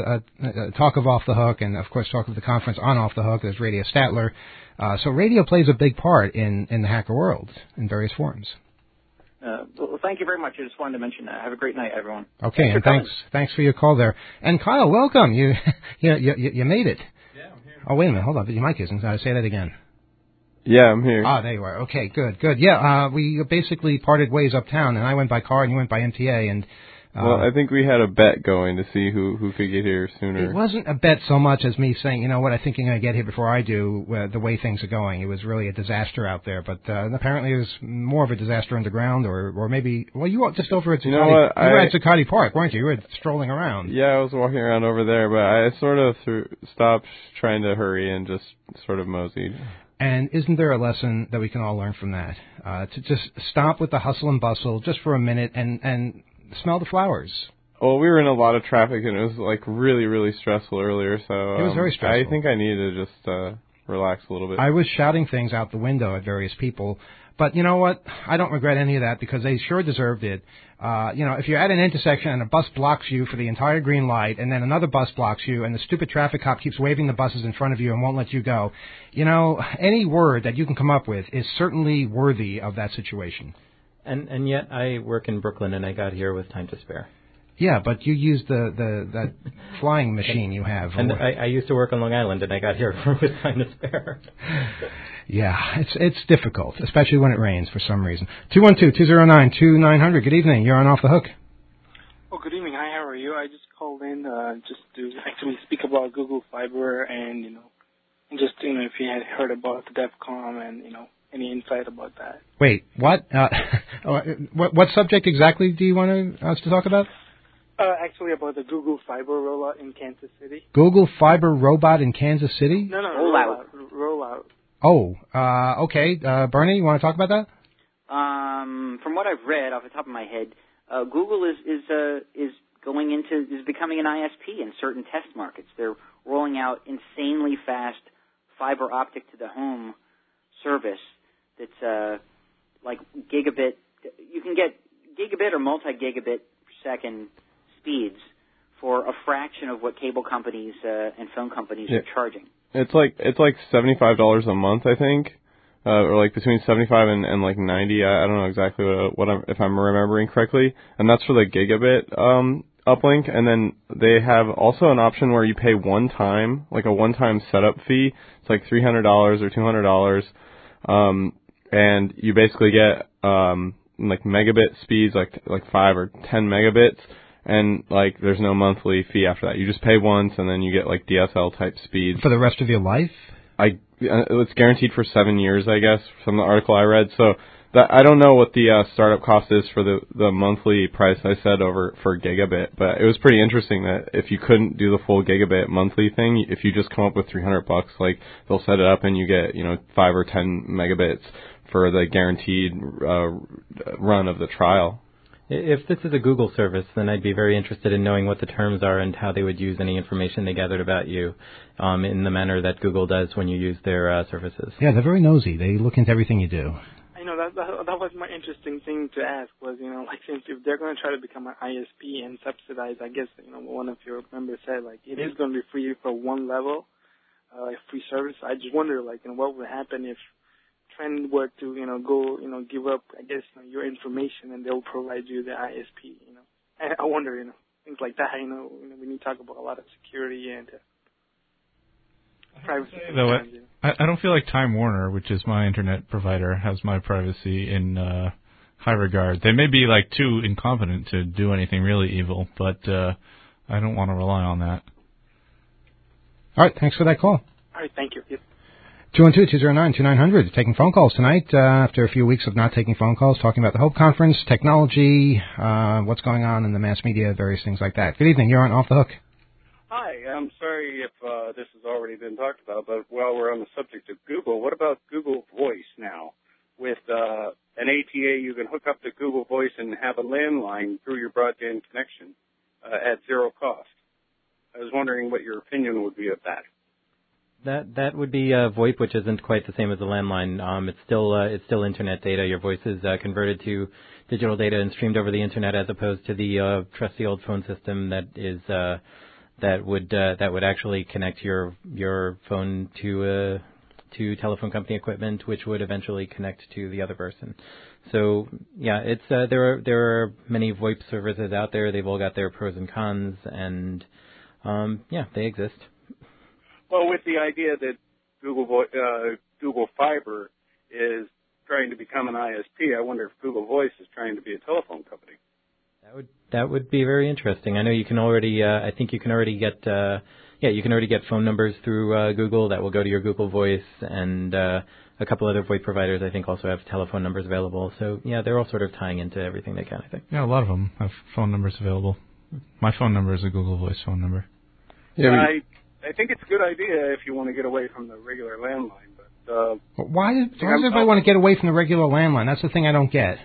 Speaker 6: talk of Off the Hook, and of course, talk of the conference on Off the Hook. There's Radio Statler. So radio plays a big part in the hacker world in various forms.
Speaker 15: Well, thank you very much. I just wanted to mention that. Have a great night, everyone.
Speaker 6: Okay, and thanks for your call there. And Kyle, welcome. You made it.
Speaker 16: Yeah, I'm here.
Speaker 6: Oh, wait a minute. Hold on. Your mic isn't. Say that again.
Speaker 16: Yeah, I'm here.
Speaker 6: Ah, there you are. Okay, good. Yeah, we basically parted ways uptown, and I went by car and you went by MTA, and
Speaker 16: well, I think we had a bet going to see who could get here sooner.
Speaker 6: It wasn't a bet so much as me saying, you know what, I think you're going to get here before I do, the way things are going. It was really a disaster out there, but apparently it was more of a disaster underground, or maybe, well, you were just over at Zuccotti. You were at Zuccotti Park, weren't you? You were strolling around.
Speaker 16: Yeah, I was walking around over there, but I sort of stopped trying to hurry and just sort of moseyed.
Speaker 6: And isn't there a lesson that we can all learn from that? To just stop with the hustle and bustle just for a minute and smell the flowers.
Speaker 16: Well, we were in a lot of traffic, and it was like really, really stressful earlier. So
Speaker 6: it was very stressful.
Speaker 16: I think I needed to just relax a little bit.
Speaker 6: I was shouting things out the window at various people, but you know what? I don't regret any of that because they sure deserved it. If you're at an intersection and a bus blocks you for the entire green light, and then another bus blocks you, and the stupid traffic cop keeps waving the buses in front of you and won't let you go, any word that you can come up with is certainly worthy of that situation.
Speaker 2: And yet I work in Brooklyn, and I got here with time to spare.
Speaker 6: Yeah, but you used that flying machine you have.
Speaker 2: And I used to work on Long Island, and I got here with time to spare.
Speaker 6: Yeah, it's difficult, especially when it rains for some reason. 212-209-2900. Good evening. You're on Off the Hook.
Speaker 17: Oh, good evening. Hi, how are you? I just called in just to actually speak about Google Fiber and, just, if you had heard about the DEFCON and, any insight about that.
Speaker 6: Wait, what? What subject exactly do you want us to talk about?
Speaker 17: Actually, about the Google Fiber rollout in Kansas City.
Speaker 6: Google Fiber robot in Kansas City?
Speaker 17: No, rollout.
Speaker 6: Oh, okay. Bernie, you want to talk about that?
Speaker 5: From what I've read off the top of my head, Google is becoming an ISP in certain test markets. They're rolling out insanely fast fiber optic to the home service that's like gigabit. You can get gigabit or multi-gigabit per second speeds for a fraction of what cable companies and phone companies are charging.
Speaker 16: It's like $75 a month, I think, or like between 75 and like 90. I don't know exactly if I'm remembering correctly, and that's for the gigabit uplink. And then they have also an option where you pay one-time setup fee. It's like $300 or $200, and you basically get like megabit speeds, like 5 or 10 megabits. And, like, there's no monthly fee after that. You just pay once, and then you get, like, DSL-type speeds.
Speaker 6: For the rest of your life?
Speaker 16: It's guaranteed for 7 years, I guess, from the article I read. So I don't know what the startup cost is for the monthly price I said for gigabit. But it was pretty interesting that if you couldn't do the full gigabit monthly thing, if you just come up with $300, like, they'll set it up and you get, 5 or 10 megabits for the guaranteed run of the trial.
Speaker 2: If this is a Google service, then I'd be very interested in knowing what the terms are and how they would use any information they gathered about you in the manner that Google does when you use their services.
Speaker 6: Yeah, they're very nosy. They look into everything you do.
Speaker 17: I know that was my interesting thing to ask was, like since if they're going to try to become an ISP and subsidize, I guess, one of your members said, like, it is going to be free for one level, free service. I just wonder, like, what would happen if Trend were to, go, give up, I guess, your information and they'll provide you the ISP, And I wonder, things like that, when you talk about a lot of security and privacy.
Speaker 4: Though I don't feel like Time Warner, which is my internet provider, has my privacy in high regard. They may be, like, too incompetent to do anything really evil, but I don't want to rely on that.
Speaker 6: All right, thanks for that call.
Speaker 17: All right, thank you. Yep.
Speaker 6: 212-209-2900. Taking phone calls tonight after a few weeks of not taking phone calls, talking about the Hope Conference, technology, what's going on in the mass media, various things like that. Good evening. You're on Off the Hook.
Speaker 18: Hi. I'm sorry if this has already been talked about, but while we're on the subject of Google, what about Google Voice now? With an ATA, you can hook up to Google Voice and have a landline through your broadband connection at zero cost. I was wondering what your opinion would be of that.
Speaker 2: That would be VoIP, which isn't quite the same as a landline. It's still internet data. Your voice is converted to digital data and streamed over the internet, as opposed to the trusty old phone system that would actually connect your phone to telephone company equipment, which would eventually connect to the other person. So yeah, it's there are many VoIP services out there. They've all got their pros and cons, and they exist.
Speaker 18: Well, with the idea that Google Fiber is trying to become an ISP, I wonder if Google Voice is trying to be a telephone company.
Speaker 2: That would be very interesting. I know you can already. I think you can already get. You can already get phone numbers through Google that will go to your Google Voice, and a couple other VoIP providers I think also have telephone numbers available. So yeah, they're all sort of tying into everything they can, I think.
Speaker 4: Yeah, a lot of them have phone numbers available. My phone number is a Google Voice phone number.
Speaker 18: Yeah, I think it's a good idea if you want to get away from the regular landline, but
Speaker 6: why does everybody want to get away from the regular landline? That's the thing I don't get.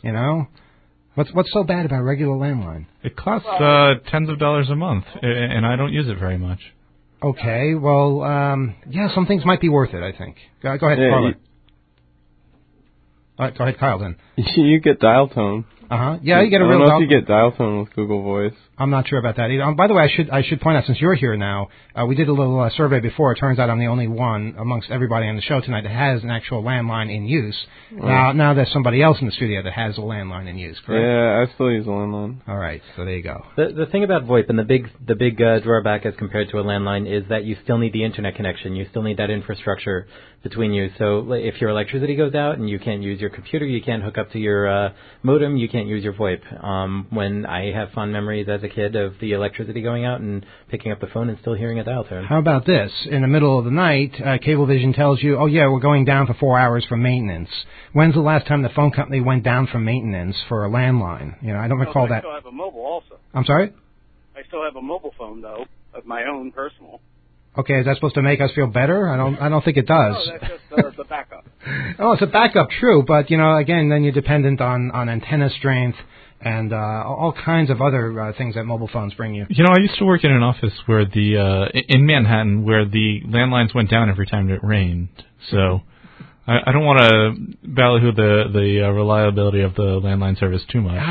Speaker 6: What's so bad about regular landline?
Speaker 4: It costs tens of dollars a month, and I don't use it very much.
Speaker 6: Okay, well, some things might be worth it, I think. Go ahead, Carla. All right, go ahead, Kyle, then.
Speaker 16: You get dial tone.
Speaker 6: Uh-huh. Yeah, you get a real
Speaker 16: dial tone. I don't know
Speaker 6: if
Speaker 16: if you get dial tone with Google Voice.
Speaker 6: I'm not sure about that either. By the way, I should point out, since you're here now, we did a little survey before. It turns out I'm the only one amongst everybody on the show tonight that has an actual landline in use. Now there's somebody else in the studio that has a landline in use, correct?
Speaker 16: Yeah, I still use a landline.
Speaker 6: All right, so there you go.
Speaker 2: The thing about VoIP and the big drawback as compared to a landline is that you still need the internet connection. You still need that infrastructure between you. So if your electricity goes out and you can't use your computer, you can't hook up to your modem, you can't can't use your VoIP. When I have fond memories as a kid of the electricity going out and picking up the phone and still hearing a dial tone.
Speaker 6: How about this? In the middle of the night, Cablevision tells you, oh, yeah, we're going down for 4 hours for maintenance. When's the last time the phone company went down for maintenance for a landline? You know, I don't recall that.
Speaker 18: I still have a mobile also.
Speaker 6: I'm sorry?
Speaker 18: I still have a mobile phone, though, of my own personal.
Speaker 6: Okay, is that supposed to make us feel better? I don't think it does.
Speaker 18: No, that's just the backup.
Speaker 6: Oh, it's a backup, true, but, you know, again, then you're dependent on antenna strength and all kinds of other things that mobile phones bring you.
Speaker 4: You know, I used to work in an office where in Manhattan where the landlines went down every time it rained. So I don't want to ballyhoo the reliability of the landline service too much.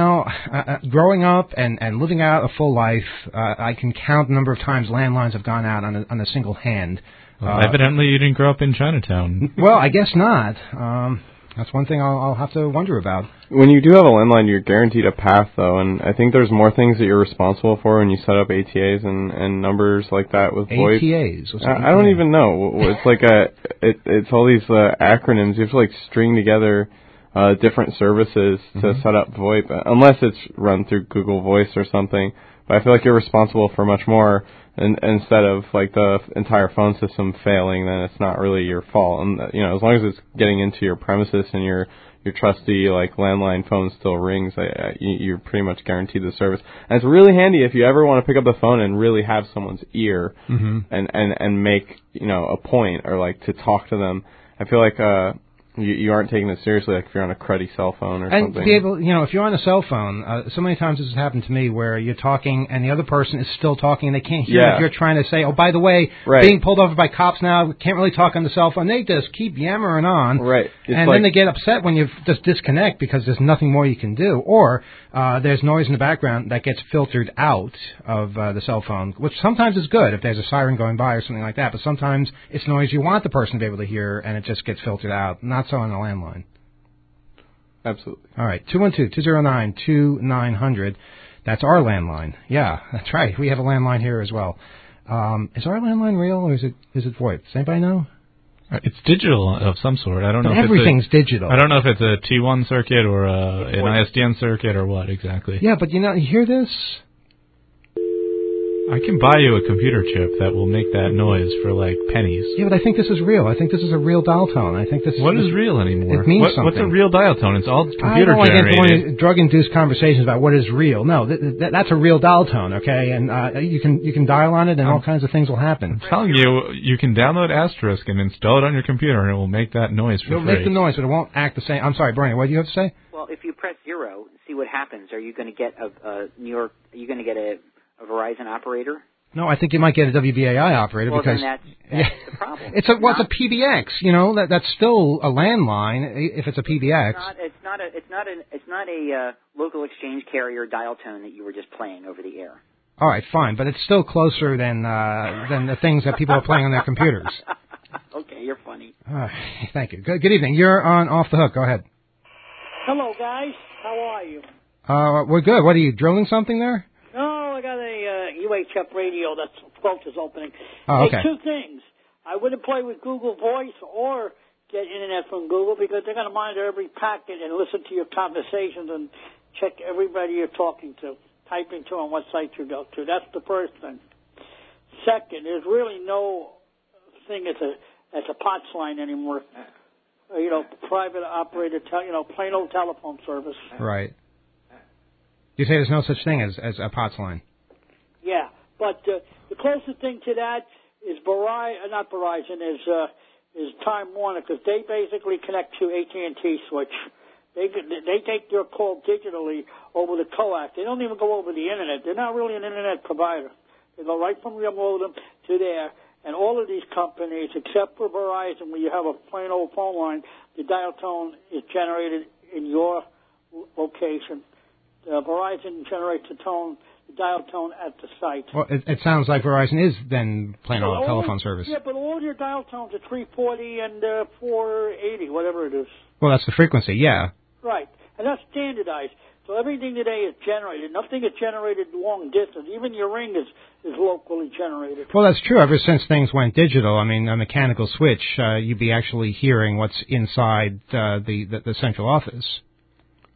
Speaker 6: Growing up and living out a full life, I can count the number of times landlines have gone out on a single hand.
Speaker 4: Evidently, you didn't grow up in Chinatown.
Speaker 6: Well, I guess not. That's one thing I'll have to wonder about.
Speaker 16: When you do have a landline, you're guaranteed a path, though, and I think there's more things that you're responsible for when you set up ATAs and numbers like that with VoIP.
Speaker 6: ATAs?
Speaker 16: I don't even know. It's like it's all these acronyms. You have to like string together different services to set up VoIP, unless it's run through Google Voice or something. But I feel like you're responsible for much more. And instead of like the entire phone system failing, then it's not really your fault. And as long as it's getting into your premises and your trusty like landline phone still rings, you're pretty much guaranteed the service. And it's really handy if you ever want to pick up the phone and really have someone's ear and make a point or like to talk to them. I feel like you aren't taking it seriously, like if you're on a cruddy cell phone or something.
Speaker 6: And to be able, if you're on a cell phone, so many times this has happened to me where you're talking and the other person is still talking and they can't hear if you're trying to say, oh, by the way, being pulled over by cops now, can't really talk on the cell phone. They just keep yammering on.
Speaker 16: Right.
Speaker 6: And then they get upset when you just disconnect because there's nothing more you can do. Or there's noise in the background that gets filtered out of the cell phone, which sometimes is good if there's a siren going by or something like that. But sometimes it's noise you want the person to be able to hear and it just gets filtered out. Not so on the landline.
Speaker 16: Absolutely.
Speaker 6: All right, 212-209-2900. That's our landline. Yeah, that's right. We have a landline here as well. Is our landline real or is it VoIP? Does anybody know?
Speaker 4: It's digital of some sort. I don't know.
Speaker 6: Everything's digital.
Speaker 4: I don't know if it's a T1 circuit or an ISDN circuit or what exactly.
Speaker 6: Yeah, but you hear this?
Speaker 4: I can buy you a computer chip that will make that noise for like pennies.
Speaker 6: Yeah, but I think this is real. I think this is a real dial tone. I think this.
Speaker 4: What is real anymore?
Speaker 6: It means something.
Speaker 4: What's a real dial tone? It's all computer generated.
Speaker 6: I don't want to get into drug-induced conversations about what is real. No, that's a real dial tone. Okay, and you can dial on it, and all kinds of things will happen.
Speaker 4: I'm telling you, you can download Asterisk and install it on your computer, and it will make that noise for free.
Speaker 6: It'll make the noise, but it won't act the same. I'm sorry, Bernie. What do you have to say?
Speaker 5: Well, if you press 0, see what happens. Are you going to get a New York? Are you going to get a Verizon operator?
Speaker 6: No, I think you might get a WBAI operator because
Speaker 5: then that's the problem.
Speaker 6: It's a PBX. That's still a landline if it's a PBX.
Speaker 5: It's not a local exchange carrier dial tone that you were just playing over the air.
Speaker 6: All right, fine, but it's still closer than the things that people are playing on their computers.
Speaker 5: Okay, you're funny.
Speaker 6: All right, thank you. Good evening. You're on Off the Hook. Go ahead.
Speaker 19: Hello, guys. How are you?
Speaker 6: We're good. What are you drilling something there?
Speaker 19: No, I got a UHF radio that's throat is opening.
Speaker 6: Oh, okay.
Speaker 19: Hey, two things. I wouldn't play with Google Voice or get internet from Google because they're going to monitor every packet and listen to your conversations and check everybody you're talking to, typing to on what site you go to. That's the first thing. Second, there's really no thing as a POTS line anymore. Private operator, plain old telephone service.
Speaker 6: Right. You say there's no such thing as a POTS line.
Speaker 19: Yeah, but the closest thing to that is Verizon, is Time Warner, because they basically connect to AT&T switch. They take their call digitally over the coax. They don't even go over the internet. They're not really an internet provider. They go right from your modem to there. And all of these companies, except for Verizon, where you have a plain old phone line, the dial tone is generated in your location. Verizon generates the dial tone at the site.
Speaker 6: Well, it sounds like Verizon is then plain old telephone service.
Speaker 19: Yeah, but all your dial tones are 340 and 480, whatever it is.
Speaker 6: Well, that's the frequency, yeah.
Speaker 19: Right, and that's standardized. So everything today is generated. Nothing is generated long distance. Even your ring is locally generated.
Speaker 6: Well, that's true. Ever since things went digital, I mean, a mechanical switch, you'd be actually hearing what's inside the central office.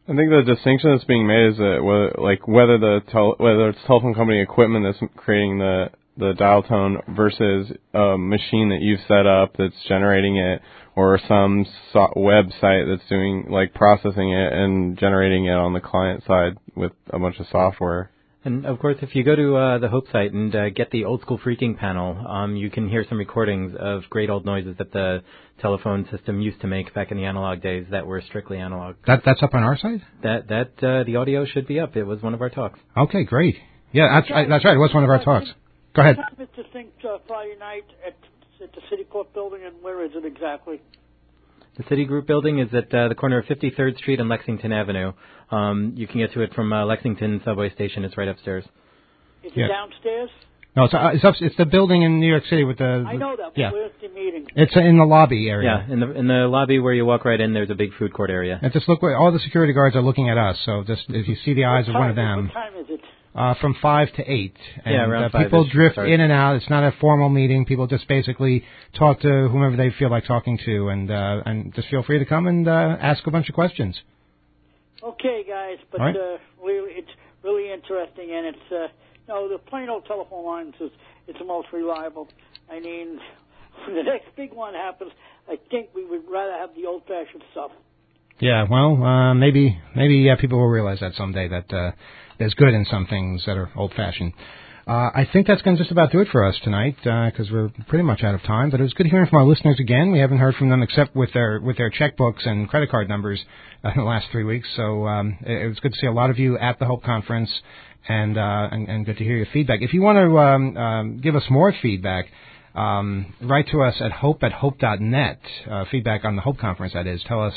Speaker 16: I think the distinction that's being made is that whether it's telephone company equipment that's creating the dial tone versus a machine that you've set up that's generating it, or some website that's doing processing it and generating it on the client side with a bunch of software.
Speaker 2: And, of course, if you go to the Hope site and get the Old School Freaking panel, you can hear some recordings of great old noises that the telephone system used to make back in the analog days that were strictly analog.
Speaker 6: That's up on our site?
Speaker 2: The audio should be up. It was one of our talks.
Speaker 6: Okay, great. Yeah, that's right. It was one of our talks. Go ahead.
Speaker 19: Mr. Sink, Friday night at the Citicorp building, and where is it exactly?
Speaker 2: The Citigroup building is at the corner of 53rd Street and Lexington Avenue. You can get to it from Lexington subway station. It's right upstairs.
Speaker 19: Is it downstairs?
Speaker 6: No, it's the building in New York City with the...
Speaker 19: I know that, but where's the meeting?
Speaker 6: It's in the lobby area.
Speaker 2: Yeah, in the lobby where you walk right in, there's a big food court area.
Speaker 6: And just look, all the security guards are looking at us, so just if you see the eyes of one of them...
Speaker 19: What time is it?
Speaker 6: From 5 to 8. And,
Speaker 2: around 5.
Speaker 6: People drift in and out. It's not a formal meeting. People just basically talk to whomever they feel like talking to, and just feel free to come and ask a bunch of questions.
Speaker 19: Okay, guys, but
Speaker 6: right.
Speaker 19: Really, it's really interesting, and it's the plain old telephone lines it's the most reliable. I mean, when the next big one happens, I think we would rather have the old-fashioned stuff.
Speaker 6: Yeah, well, maybe people will realize that someday that there's good in some things that are old-fashioned. I think that's going to just about do it for us tonight because we're pretty much out of time. But it was good hearing from our listeners again. We haven't heard from them except with their checkbooks and credit card numbers in the last 3 weeks. So it was good to see a lot of you at the Hope Conference and good to hear your feedback. If you want to give us more feedback, write to us at hope@hope.net. Feedback on the Hope Conference, that is. Tell us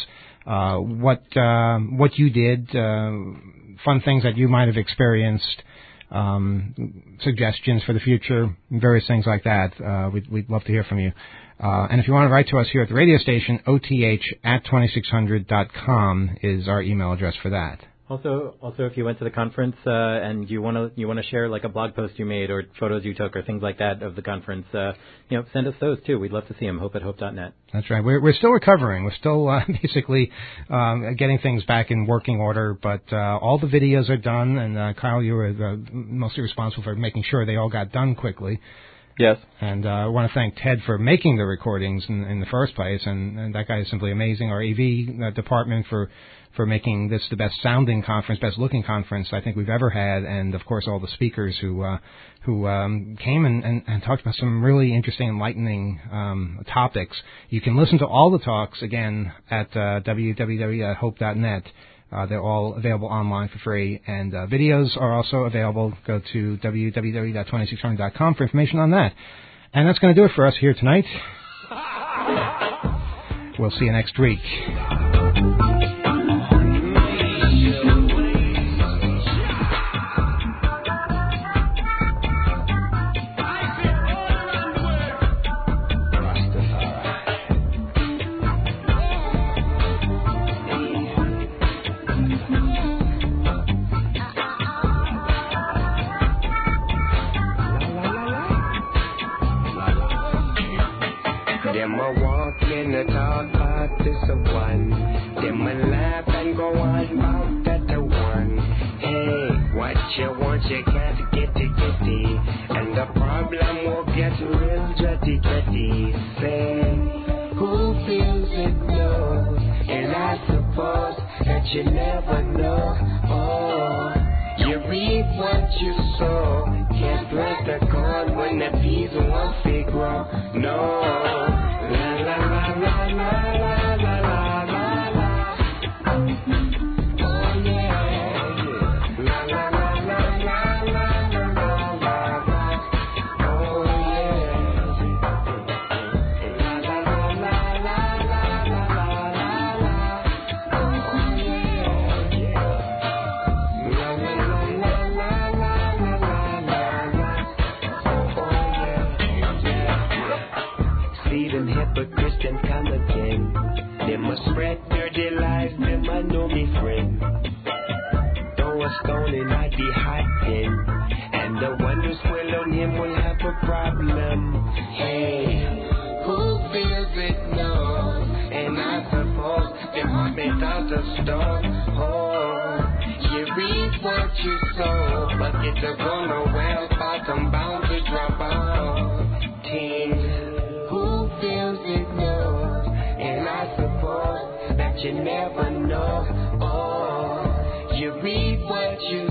Speaker 6: what you did, fun things that you might have experienced, suggestions for the future, various things like that. We'd love to hear from you. And if you want to write to us here at the radio station, oth@2600.com is our email address for that.
Speaker 2: Also, if you went to the conference and you want to share like a blog post you made or photos you took or things like that of the conference, send us those too. We'd love to see them. Hope@hope.net.
Speaker 6: That's right. We're still recovering. We're still basically getting things back in working order, but all the videos are done. And Kyle, you were mostly responsible for making sure they all got done quickly.
Speaker 16: Yes.
Speaker 6: And I want to thank Ted for making the recordings in the first place, and that guy is simply amazing. Our AV department for making this the best sounding conference, best looking conference I think we've ever had, and of course all the speakers who came and talked about some really interesting, enlightening topics. You can listen to all the talks again at www.hope.net. They're all available online for free, and videos are also available. Go to www.2600.com for information on that. And that's going to do it for us here tonight. We'll see you next week.
Speaker 3: Them a walk in the talk about this a one. Them a laugh and go on about that a one. Hey, what you want, you can't get it. And the problem will get real jetty. Say, who feels it knows? And I suppose that you never know. Oh, you reap what you sow. Can't plant the corn when the peas won't be grow. No. La la la la la la la la la la. Oh yeah. La la la la la la la la la la. Oh yeah. La la la la la la la la la la. Oh yeah. La la la la la la la la la. Oh yeah. See them hypocrites and come again. They must spread dirty lies, them I know me friend. Throw a stone and I'd be hiding. And the one who squeal on him will have a problem. Hey, who feels it knows? And I suppose them heart made out of stone. Oh. reap what you sow, but it don't go nowhere, bottom bound to drop out. Teens, who feels it knows, and I suppose that you never know. Oh, you reap what you